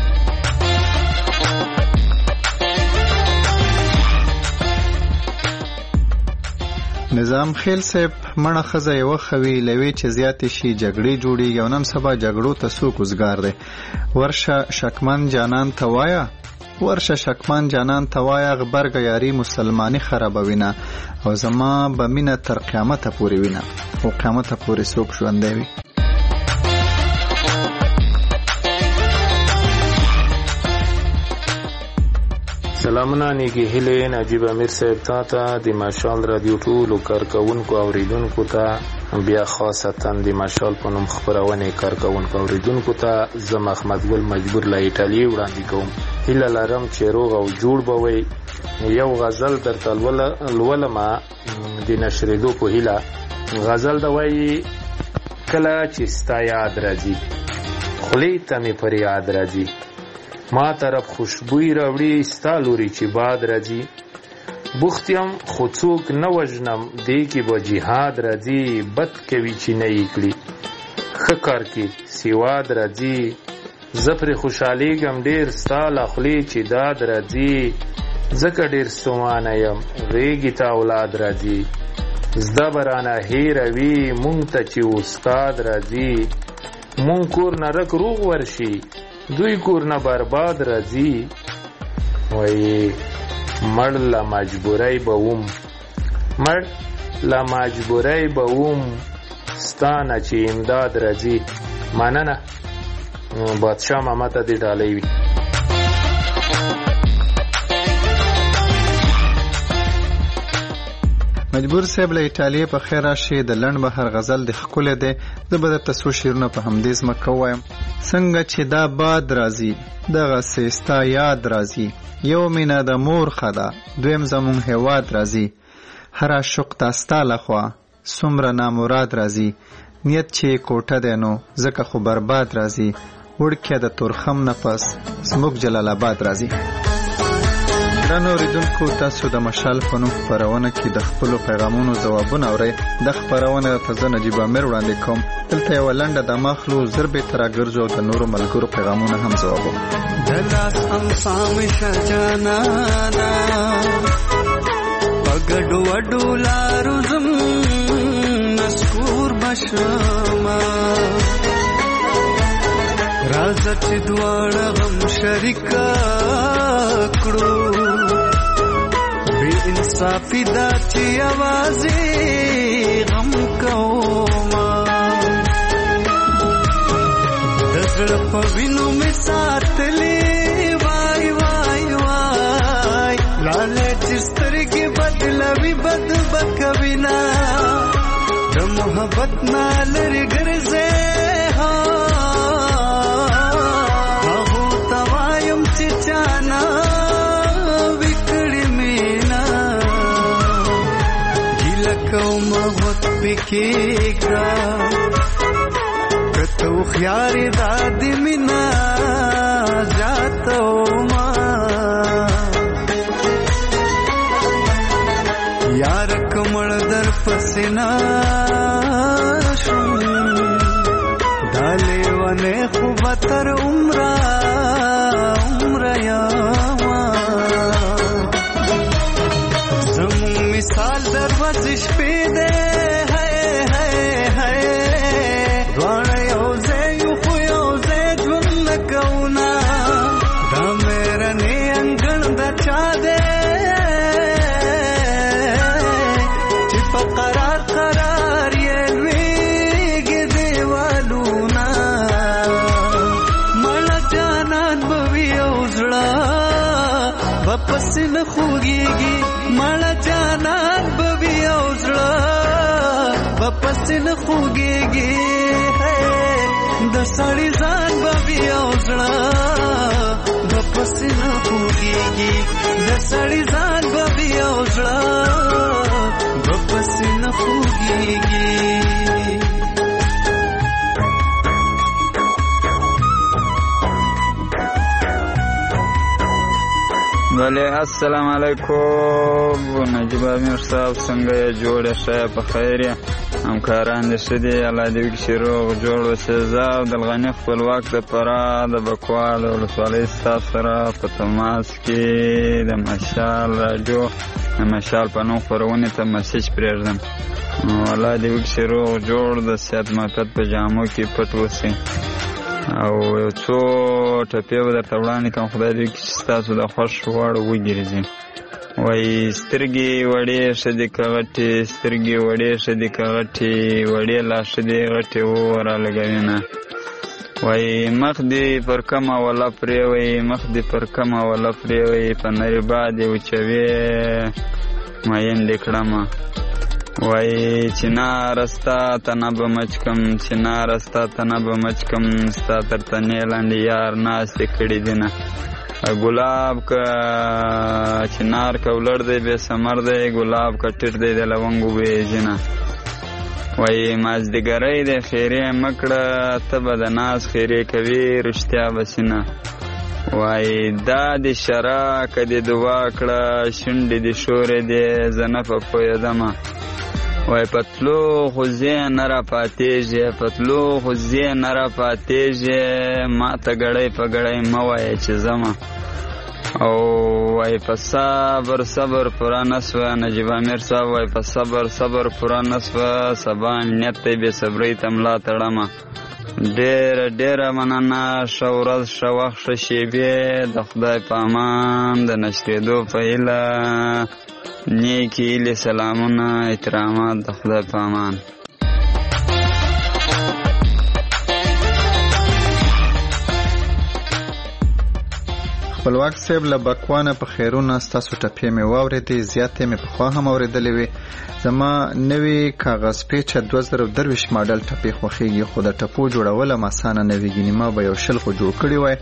نظام خیل صاحب مړه ښځه یوه خوي لوي چې زیاتې شي جګړې جوړېږي او نن سبا جګړو ته څوک وزګار دی. ورشه شکمن جانان ته وایه، ورشه شکمن جانان ته وایه، غبرګه یاري مسلماني خرابوینه او زما به مینه تر قیامته پورې وینه، خو قیامته پورې څوک ژوندی وي. سلامونه نیکی هیله نجیب امیر صاحب ته د مشال رادیو ټولو کارکونکو اوریدونکو ته، بیا خاصتا د مشال په نوم خپرونې کارکونکو اوریدونکو ته زه محمد ګل مجبور له ایټالیا وړاندې کوم. هیله لرم چې روغ او جوړ به وئ. یو غزل درته لولمه د نشرېدو په هیله. غزل ده وایي کله چې ستا یاد راځي خولې ته مې پر یاد راځي، ما طرف خوشبوی راوړي ستا لوري چې باد راځي، بوخت یم خو څوک نه وژنم دې کې به جهاد راځي، بد کوي چې نه یې کړي ښه کار کې سواد راځي، زه پرې خوشحالېږم ډېر ستا له خولې چې داد راځي، ځکه ډېر ستومانه یم غېږې ته اولاد راځي، زده به رانه هېروي مونږ ته چې استاد راځي، مونږ کور نه رک روغ ورشي دوی کور نه برباد راځي، وایي مړ له مجبورۍ به وم، مړ له مجبورۍ به وم ستا نه چې امداد راځي. مننه بادشاه ماما ته دې ډالۍ وي. مجبور صاحب له ایټالیا په خیر راشي. د لنډ بهر غزل د ښکلی دی. زه به درته څو شعرونه په همدې ځمکه ووایم. څنګه چې دا باد راځي دغسې ستا یاد راځي، یو مینه د مور ښه ده، دویم زمونږ هیواد راځي، هر عاشق ته ستا لخوا څومره نامراد راځي، نیت چې کوټه دی نو ځکه خو برباد راځي وړکیه د تورخم نفس زموږ جلال آباد راځي. ګرانو اوریدونکو تاسو د مشال په نوم خپرونه کې د خپلو پیغامونو ځوابونه اورئ. د خپرونه ته زه نجیب امیر وړاندې کوم. دلته یوه لنډه دمه اخلو، زر بېرته راګرځو او د نورو ملګرو پیغامونه هم ځوابو. د لاس امسام شه جانانا په ګډو وډو لارو ځم نسکور بشما راځه چې دواړه غم شریکه کړو بې انصافي دا چې یوازې غم کوما د زړه په وینو مې ساتلې وای وای وای لاله چې سترګې بدلوي بد بکوي نه د محبت نه لرې ګرځې چانا وکړې مینا ګیله کوم وخت پکېږه کته خيارې دادې مینا ذاتوما یار کمل در پسنا شم دالې ونه خو بتر عمره زمون مثال دروازش پیده ہے دوانه یوزه یو خو یوزه جون نکونا دا میرنی انگن دا چا ده چی پا قرار قرار یلویگی دیوالونا مالا جانان بوی اوزڑا واپس نه خوږیږي مالا جانان بوي او زړه واپس نه خوږیږي د سړی ځان بوي او زړه واپس نه خوږیږي د سړی ځان بوي او زړه واپس نه خوږیږي. ولی السلام علیکم نجیب امیر صاحب څنګه یې جوړه شه په خیر یې همکاران دې ښه دي الله دې وکړي چې روغ جوړ اوسې. زه عبدالغني خپلواک د فراه د بکوال ولسوالۍ ستاسو سره په تماس کې د مشال راډیو د مشال په نوم خپرونې ته مسیج پرېږدم. الله دې وکړي چې روغ جوړ د صحت معافیت په جامو کې پټ اوسئ او یو څو ټپې به درته وړاندې کړم خدای دې وکړي چې ستاسو د خوښ وړ وګرځي. وایي سترګې وړې ښه دي که غټې سترګې وړې ښه دي که غټې وړې لا ښه دي غټې ورالګوینه. وایي مخ دې پر کمه وله پرېوئ مخ دې پر کمه وله پرېوئ په نري باد یې وچوې مین دې کړمه. وای چنار ستا تنه به مچکم چنار ستا تنه به مچکم ستا تر تنې لاندې یار ناستې کړي دینه. ګلاب که چنار که ولړ دی بې ثمر دی ګلاب که ټیټ دی د لونګو بیجینه. وای مازدیګری دی خیرې مه کړه ته به د ناز خیرې کوي رښتیا بسینه. وای دا دې شره که دې دعا کړه شونډې دې شورې دی زه نه په پوهېدمه. وای پتلو خو زی نه را پاتېږي پتلو خو زی نه را پاتېږي ما ته ګړی په ګړی مه وایه چې ځمه. او وای په صبر صبر پوره نه سوه نجیب امیر صاحب وای په صبر صبر پوره نه سوه سبا نیت دی بې صبرۍ ته ملا تړمه. ډېره ډېره مننه ښه ورځ ښه وخت ښه شېبې د خدای په امان د نشرېدو په هیله نیکی هیلې سلامونه احترامات د خدای په امان. خپلواک صاحب له بکوانه په خیرونه ستاسو ټپې مې واورېدې زیاتې مې پخوا هم اورېدلې وې. زما نوې کاغذ پیچه 2023 ماډل ټپې خوښېږي خو د ټپو جوړول هم اسانه نه وي ګینې ما به یو شل خو جوړ کړي وای.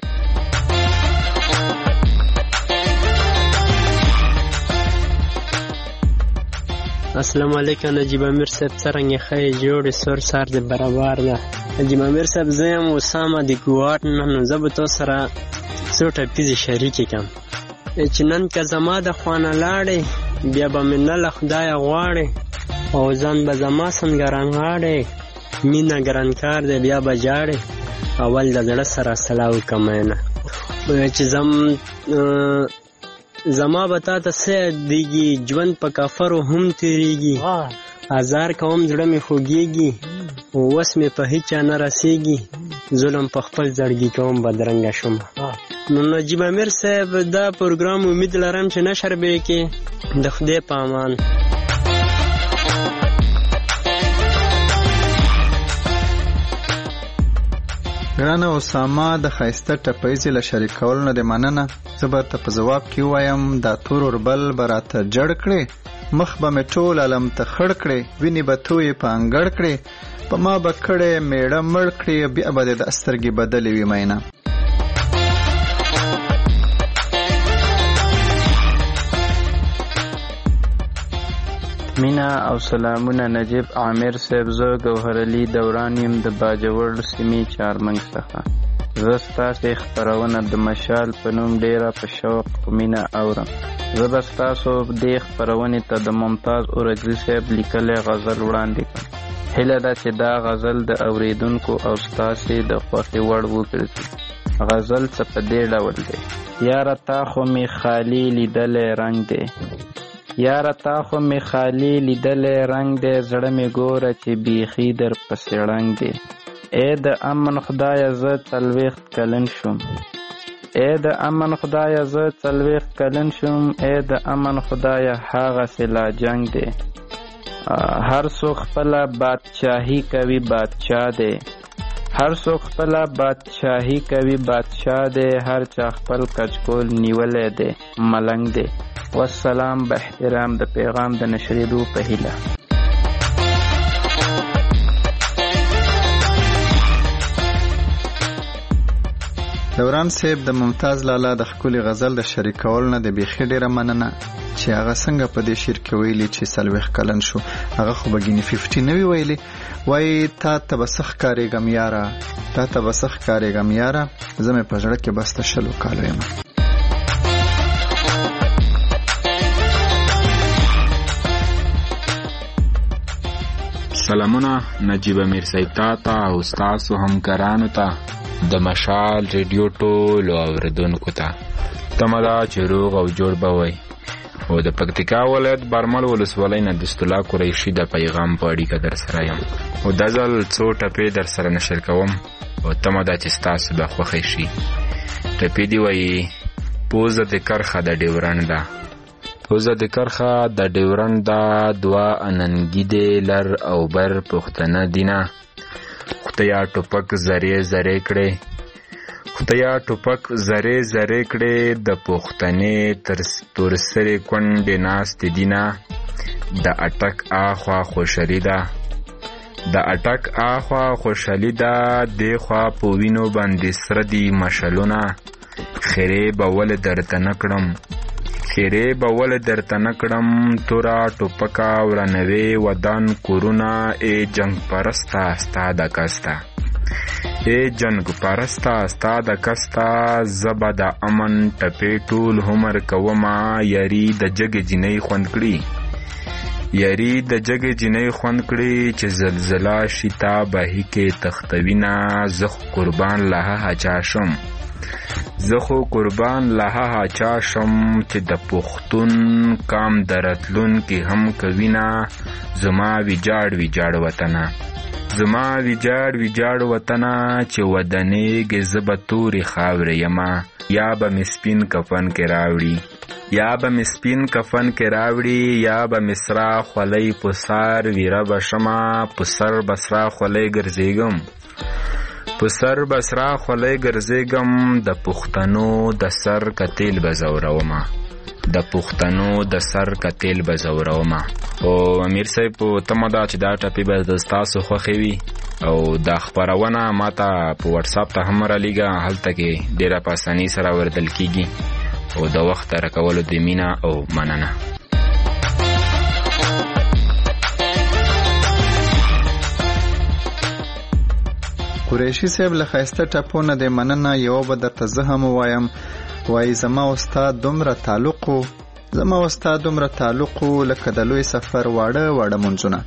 السلام علیکم نجیب امیر صاحب څرنګه ښه جوړې سور سار دې برابر ده نجیب امیر صاحب زه یم اسامه د ګواټ نه نو زه به تو سره څو ټپیزې شریکې کړم چې نن که زما د خوانه لاړې بیا به مې نه له خدایه غواړې او ځان به زما څنګه رانغاړې مینه ګران کار دی بیا به جاړې اول د زړه سره سلا وکړه مینه چې زما به تا ته څه یادېږي ژوند په کافرو هم تېرېږي ازار کوم زړه مې خوږېږي اوس مې په هیچا نه رسېږي ظلم په خپل زړګي کوم بدرنګه شوم نو نجیب امیر صاحب دا پروګرام امید لرم چې نشر به یې کې د خدای په امان ګرانه اسامه د ښایسته ټپیزې له شریکولو نه دې مننه زه به ته په ځواب کې ووایم دا تور اوربل به راته جړ کړې مخ به مې ټول علم ته خړ کړې وینې به تویې په انګړ کړې په ما به کړې میړه مړ کړې بیا به دې د سترګې بدلې وي مینه مینا او سلامونه نجیب عامر صاحب زه ګوهر علي دوران یم د باجوړ سیمې چارمنګ څخه زه ستاسې خپرونه د مشال په نوم ډیره په شوق په مینه اورم زه به ستاسو دې خپرونې ته د ممتاز اورګزي صاحب لیکلی غزل وړاندې کړم هیله ده چې دا غزل د اوریدونکو او ستاسې د خوښې وړ وګرځي غزل څه په دې ډول دی یاره تا خو مې خالي لیدلی رنګ دی یاره تا خو مې خالي لیدلی رنګ دی زړه مې ګوره چې بیخي در پسې ړنګ دی ای د امن خدایه زه 40 کلن شوم ای د امن خدایه زه 40 کلن شوم ای د امن خدایه هغسې لا جنګ دی هر څوک خپله بادشاهي کوي بادشاه دی هر څوک خپله بادشاهي کوي بادشاه دی هر چا خپل کچکول نیولی دی ملنګ دی والسلام به احترام د پیغام د نشریدو په هیله دوران صاحب د ممتاز لالا د ښکلي غزل د شریکولو نه د بیخي ډیره مننه چې هغه څنګه په دې شعر کې ویلي چې 40 کلن شو هغه خو به ګینې 50 نه وي ویلي وایي تا ته به څه ښکارېږم یاره تا ته به څه ښکارېږم یاره زه مې په زړه کې بس ته 20 کالو یم سلامونه نجیب امیر صاحب ته او ستاسو همکارانو ته د مشال ریډیو ټولو اوریدونکو ته تمه ده چې روغ او جوړ به وئ او د پکتیکا ولایت برمل ولسوالۍ نه د ستولا قریشي د پیغام په اړیکه در سره یم او دا ځل څو ټپې در سره نشر کوم او تمه ده چې ستاسو به خوښې شي ټپې دې وایي پوزه د کرښه د ډیورنډ ده پوزه د کرښه د ډیورنډ ده دوه اننګي دې لر او بر پښتنه دینه خدایا ټوپک زری زری کړي خدایا ټوپک زری زری کړي د پښتنې تر سره کونډې ناست دینه د اټک اخوا خوشالي ده د اټک اخوا خوشالي ده د خوا په وینو باندې سره دي مشلونه خیره به ول درته نکړم خیره به ول درته نکړم تورا ټوپکا ورنوي ودان کورونا ای جنگ پرستا ستا د کستا ای جنگ پرستا ستا د کستا زبا د امن ټپې ټول همر کوما یری د جګ جنې خوند کړي یری د جګ جنې خوند کړي چې زلزلہ شتا به کې تختوینا زخ قربان له هچا شم زخو قربان لها چا شم چې د پښتون کام درتلون کې هم کوینا زما ویجاړ وطنه زما ویجاړ وطنه چې ودنې گزبه توري خاور یما یا به مسپین کفن کې راوړي یا به مسپین کفن کې راوړي یا به مصرا خولۍ پسار ویره بشما پسر بسرا خولۍ ګرځېږم پسر بسرا خولۍ ګرځېږم د پښتنو د سر کتیل بزورومه د پښتنو د سر کتیل بزورومه او امیر صاحب په تمه ده چې دا ټپې به د ستاسو خوښې وي او دا خپرونه ماته په واتساپ ته هم رالیږه هلته کې ډېره په اسانۍ سره اوریدل کېږي او د وخت راکولو د مینه او مننه قریشي صاحب له ښایسته ټپو نه د مننه یوه به درته زه هم ووایم، وایي زما استاد دومره تعلق و لکه د لوی سفر واړه منځونه.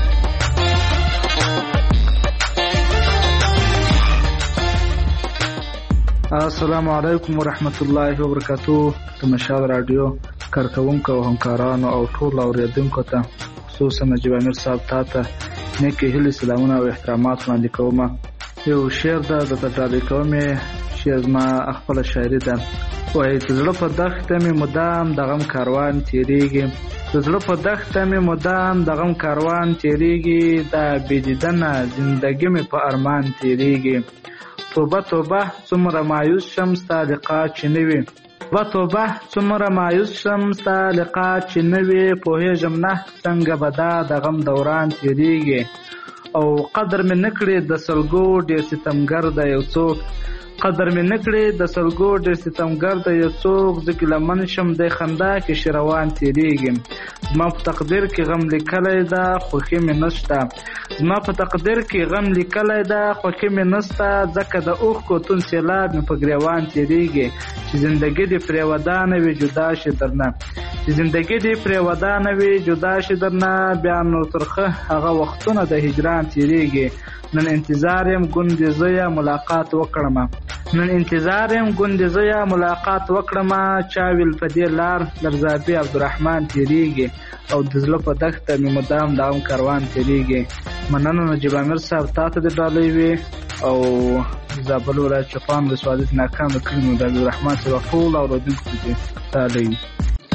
السلام علیکم ورحمت الله وبرکاتو. د مشال رادیو کارکونکو او همکارانو او ټول اوریدونکو ته خصوصا نجیب امیر صاحب ته نیکې هیلې سلامونه او احترامات وړاندې کوم. یو شعر ده درته ډالۍ کوم، چې زما خپله شاعري ده. وایي د زړه په دښته مې مدام د غم کاروان تېرېږي، د زړه په دښته مې مدام د غم کاروان تېرېږي، دا بې دیدنه زندګي مې په ارمان تېرېږي. توبه توبه څومره مایوس شم ستا لقا چې نه وي، توبه څومره مایوس شم ستا لقا چې نه وي، پوهېږم نه څنګه به دا د غم دوران تېرېږي. او قدر مې نه کړې د سلګو ډېر ستمګر د یو څوک، قدر مې نه کړې د سلګو ډېر ستمګر د یو څوک، زه ګیلمن شم د خندا کې شروان تېرېږي. زما په تقدیر کې غم لیکلی ده خوښي مې نشته، زما په تقدیر کې غم لیکلی ده خوښي مې نشته، ځکه د اوښکو توند سیلاب مې په ګریوان تېرېږي. چې زندګي دې پرې ودانه وي جدا شي درنه، چې زندګي دې پرې ودانه وي جدا شي درنه، بیا نو ترخه هغه وختونه د هجران تېرېږي. نن انتظار یم ګوندې زه یا ملاقات وکړمه، نن انتظار یم ګوندې زه یا ملاقات وکړمه، چا ویل په دې لار لرزابي عبدالرحمن تېرېږي، او د زړه په دښته مې مدام د غم کاروان تېرېږي. مننه نجیب امیر صاحب تا ته د ډالۍ وي، او زابل ولایت چپان ولسوالۍ ناکام د کلي د عبدالرحمن صاحب ټول اورېدونکو ته دې ډالۍ وي.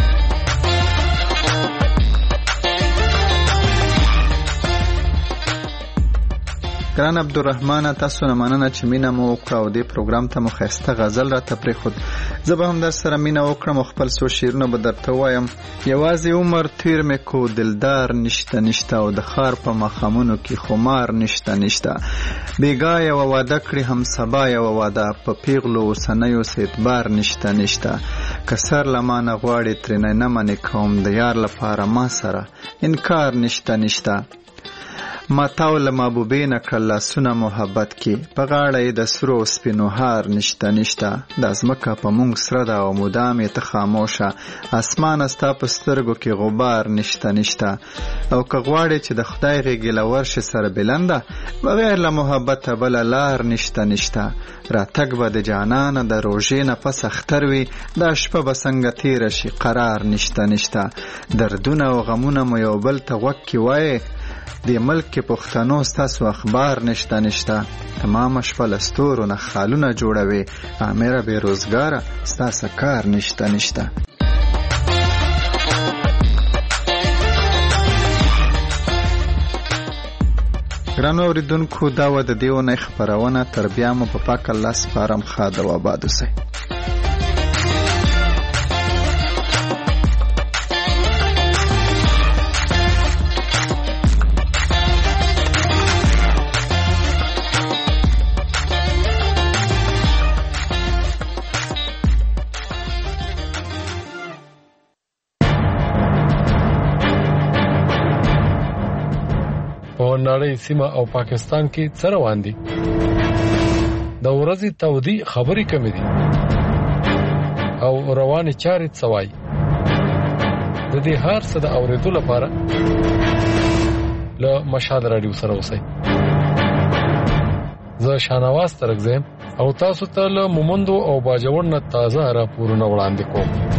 ګران عبدالرحمن تاسو نه مننه چې مینه مو وکړه او دې پروګرام ته مو ښایسته غزل راته پرېښود. زه به هم در سره مینه وکړم او خپل څو شعرونه به درته ووایم. یوازې عمر تیر مې کو دلدار نشته او د ښار په ماښامونو کې خمار نشته، بېګا یوه واده کړې هم سبا یوه واده، په پیغلو اوسنیو څه اعتبار نشته، که سر له ما نه غواړې ترېنه نه منې کوم، د یار لپاره ما سره انکار نشته. ما تاو له محبوبې نه کړل لاسونه محبت کې، په غاړه یې د سرو سپینو هار نشته، دا ځمکه په موږ سره ده او مدام یې ته خاموشه، اسمانه ستا په سترګو کې غبار نشته، او که غواړې چې د خدای غېږې له ورشې سره بلنده، بغیر له محبته بله لار نشته، راتګ به د جانانه د روژې نه پس اختر وي، دا شپه به څنګه تېره شي قرار نشته، دردونه او غمونه مو یو بل ته غوږ کې وایې، د ملک کې پښتنو ستاسو اخبار نشته، تمامه شپه له ستورو نه خالونه جوړوي، امره بې روزګاره ستاسو کار نشته. ګرانو اورېدونکو دا وه د دې اونۍ خپرونه، تر بیا مو په پاک الله سپارم. ښاد او آباد اوسئ. نړۍ سیمه او پاکستان کې څه روان دي؟ د ورځې تودې خبرې کمې دي او روانې چارې څه وایي؟ د دې هر څه د اورېدو لپاره له مشال راډیو سره اوسئ. زه شاهنواز ترک زم او تاسو ته له مومندو او باجوړ نه تازه راپورونه وړاندې کوم.